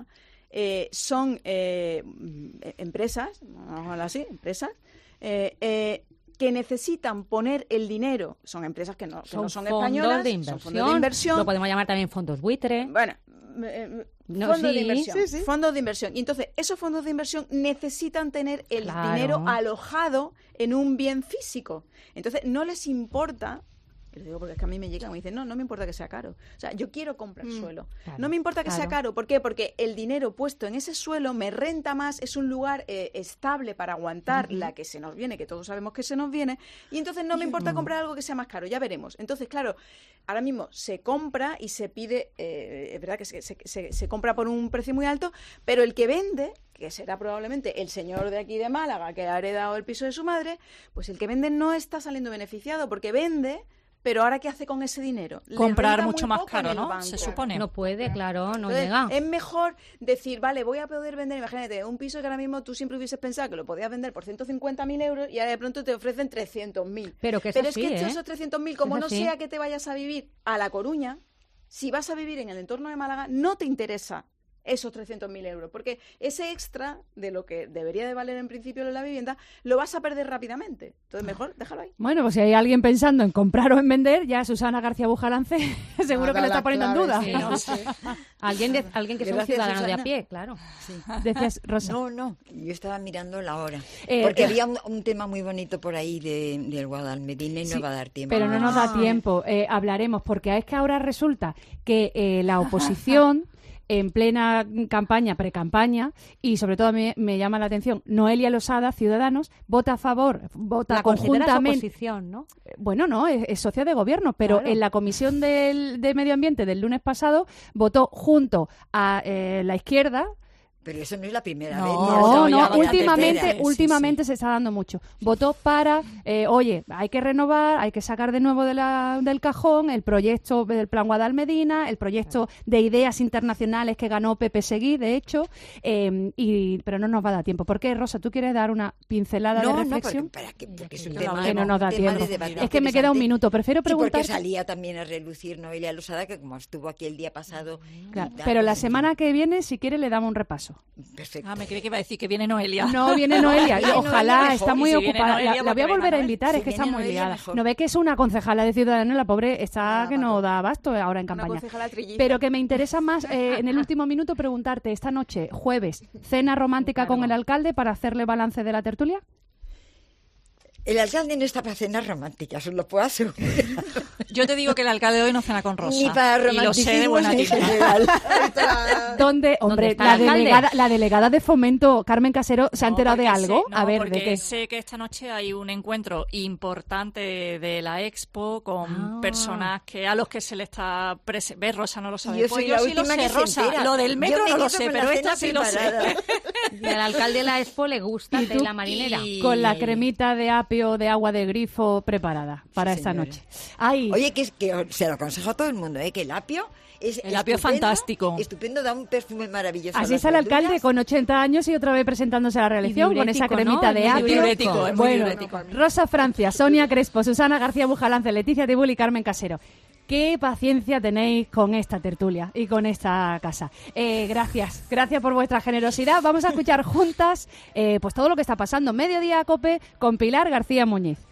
eh, son eh, empresas, vamos a hablar así, empresas, eh, eh, que necesitan poner el dinero, son empresas que no, que son, no son fondos españolas, de inversión, son fondos de inversión. Lo podemos llamar también fondos buitre. Bueno, eh, no, fondos sí, de inversión, sí, sí. fondos de inversión. Y entonces, esos fondos de inversión necesitan tener el Claro. dinero alojado en un bien físico. Entonces, no les importa. Lo digo porque es que a mí me llegan y me dicen, no, no me importa que sea caro. O sea, yo quiero comprar Mm, suelo. claro, No me importa que sea claro. caro. ¿Por qué? Porque el dinero puesto en ese suelo me renta más, es un lugar eh, estable para aguantar Ujú. la que se nos viene, que todos sabemos que se nos viene, y entonces no me importa comprar algo que sea más caro, ya veremos. Entonces, claro, ahora mismo se compra y se pide, eh, es verdad que se, se, se, se compra por un precio muy alto, pero el que vende, que será probablemente el señor de aquí de Málaga que ha heredado el piso de su madre, pues el que vende no está saliendo beneficiado porque vende. Pero ahora, ¿qué hace con ese dinero? Le Comprar renta mucho muy más poco caro, en el ¿no? banco. Se supone. No puede, claro, no Entonces, llega. es mejor decir, vale, voy a poder vender, imagínate, un piso que ahora mismo tú siempre hubieses pensado que lo podías vender por ciento cincuenta mil euros y ahora de pronto te ofrecen trescientos mil. Pero que es Pero así, es que ¿eh? esos trescientos mil, como Es no así. sea que te vayas a vivir a La Coruña, si vas a vivir en el entorno de Málaga, no te interesa esos trescientos mil euros, porque ese extra de lo que debería de valer en principio la vivienda, lo vas a perder rápidamente. Entonces, mejor déjalo ahí. Bueno, pues si hay alguien pensando en comprar o en vender, ya Susana García Bujalance seguro que lo está poniendo en duda. Sí, ¿no? alguien, de, alguien que sea un Gracias, ciudadano de Susana. a pie, claro. Sí. Decías, Rosa. No, no, yo estaba mirando la hora. Eh, porque eh, había un, un tema muy bonito por ahí de, del Guadalmedina y Sí, no va a dar tiempo. pero no nos da tiempo. Eh, hablaremos, porque es que ahora resulta que eh, la oposición, en plena campaña, pre-campaña, y sobre todo me, me llama la atención, Noelia Losada, Ciudadanos, vota a favor, vota La consideras conjuntamente. oposición, ¿no? Bueno, no, es, es socia de gobierno, pero Claro. en la Comisión del, de Medio Ambiente del lunes pasado votó junto a eh, la izquierda. Pero eso no es la primera No, vez. no, ya va la últimamente, tercera. últimamente se está dando mucho. Votó para, eh, oye, hay que renovar, hay que sacar de nuevo de la, del cajón el proyecto del Plan Guadalmedina, el proyecto de ideas internacionales que ganó Pepe Seguí, de hecho, eh, y, pero no nos va a dar tiempo. ¿Por qué, Rosa? ¿Tú quieres dar una pincelada No, de no, reflexión? porque, para que, porque es un Que tema, no nos da un tema tiempo. de debate Es que me queda un interesante. minuto. Prefiero Y preguntar. porque salía también a relucir Noelia Losada, que como estuvo aquí el día pasado. Claro, y tal, pero la pues, en semana que viene, si quiere, le damos un repaso. Perfecto. Ah, me creí que iba a decir que viene Noelia. No, viene Noelia. Viene Ojalá, Noelia está mejor. muy Y si viene ocupada. Noelia, La, la voy a porque volver venga, a invitar, Si es que está viene muy Noelia, liada. mejor. No ve que es una concejala de Ciudadanos, la pobre está que no da abasto ahora en campaña. concejala trilliza. Pero que me interesa más, eh, en el último minuto, preguntarte, esta noche, jueves, cena romántica con el alcalde para hacerle balance de la tertulia. El alcalde no está para cenas románticas, os lo puedo asegurar. Yo te digo que el alcalde hoy no cena con Rosa. Ni para y lo sé de romanticismos buena en tinta. general. ¿Dónde, hombre, está la el alcalde? delegada, la delegada de Fomento, Carmen Casero, se ha No, enterado de porque algo? sé- no, A ver, porque ¿de qué? sé que esta noche hay un encuentro importante de la Expo con Ah. personas que a los que se le está prese- ¿Ves, Rosa? No lo sabe. Yo Pues soy la sí lo última sé, que se Rosa. entera. Lo del Yo metro me no lo quedo sé, con pero la esto cena sí lo sé. preparada. Y al alcalde de la Expo le gusta ¿Y tú? la marinera. Y- Con la cremita de apio de agua de grifo preparada para Sí, esta señora. noche. Ay, Oye, que, es- que se lo aconsejo a todo el mundo, ¿eh? Que el apio es El apio es estupendo, fantástico. Estupendo, da un perfume maravilloso. a así las está el verduras. alcalde con ochenta años y otra vez presentándose a la reelección con esa diurético, cremita ¿no? de Es muy apio. diurético, es muy Bueno, diurético. Rosa Francia, Sonia Crespo, Susana García Bujalance, Leticia Tibul y Carmen Casero. Qué paciencia tenéis con esta tertulia y con esta casa. Eh, gracias, gracias por vuestra generosidad. Vamos a escuchar juntas eh, pues todo lo que está pasando. Mediodía a COPE con Pilar García Muñiz.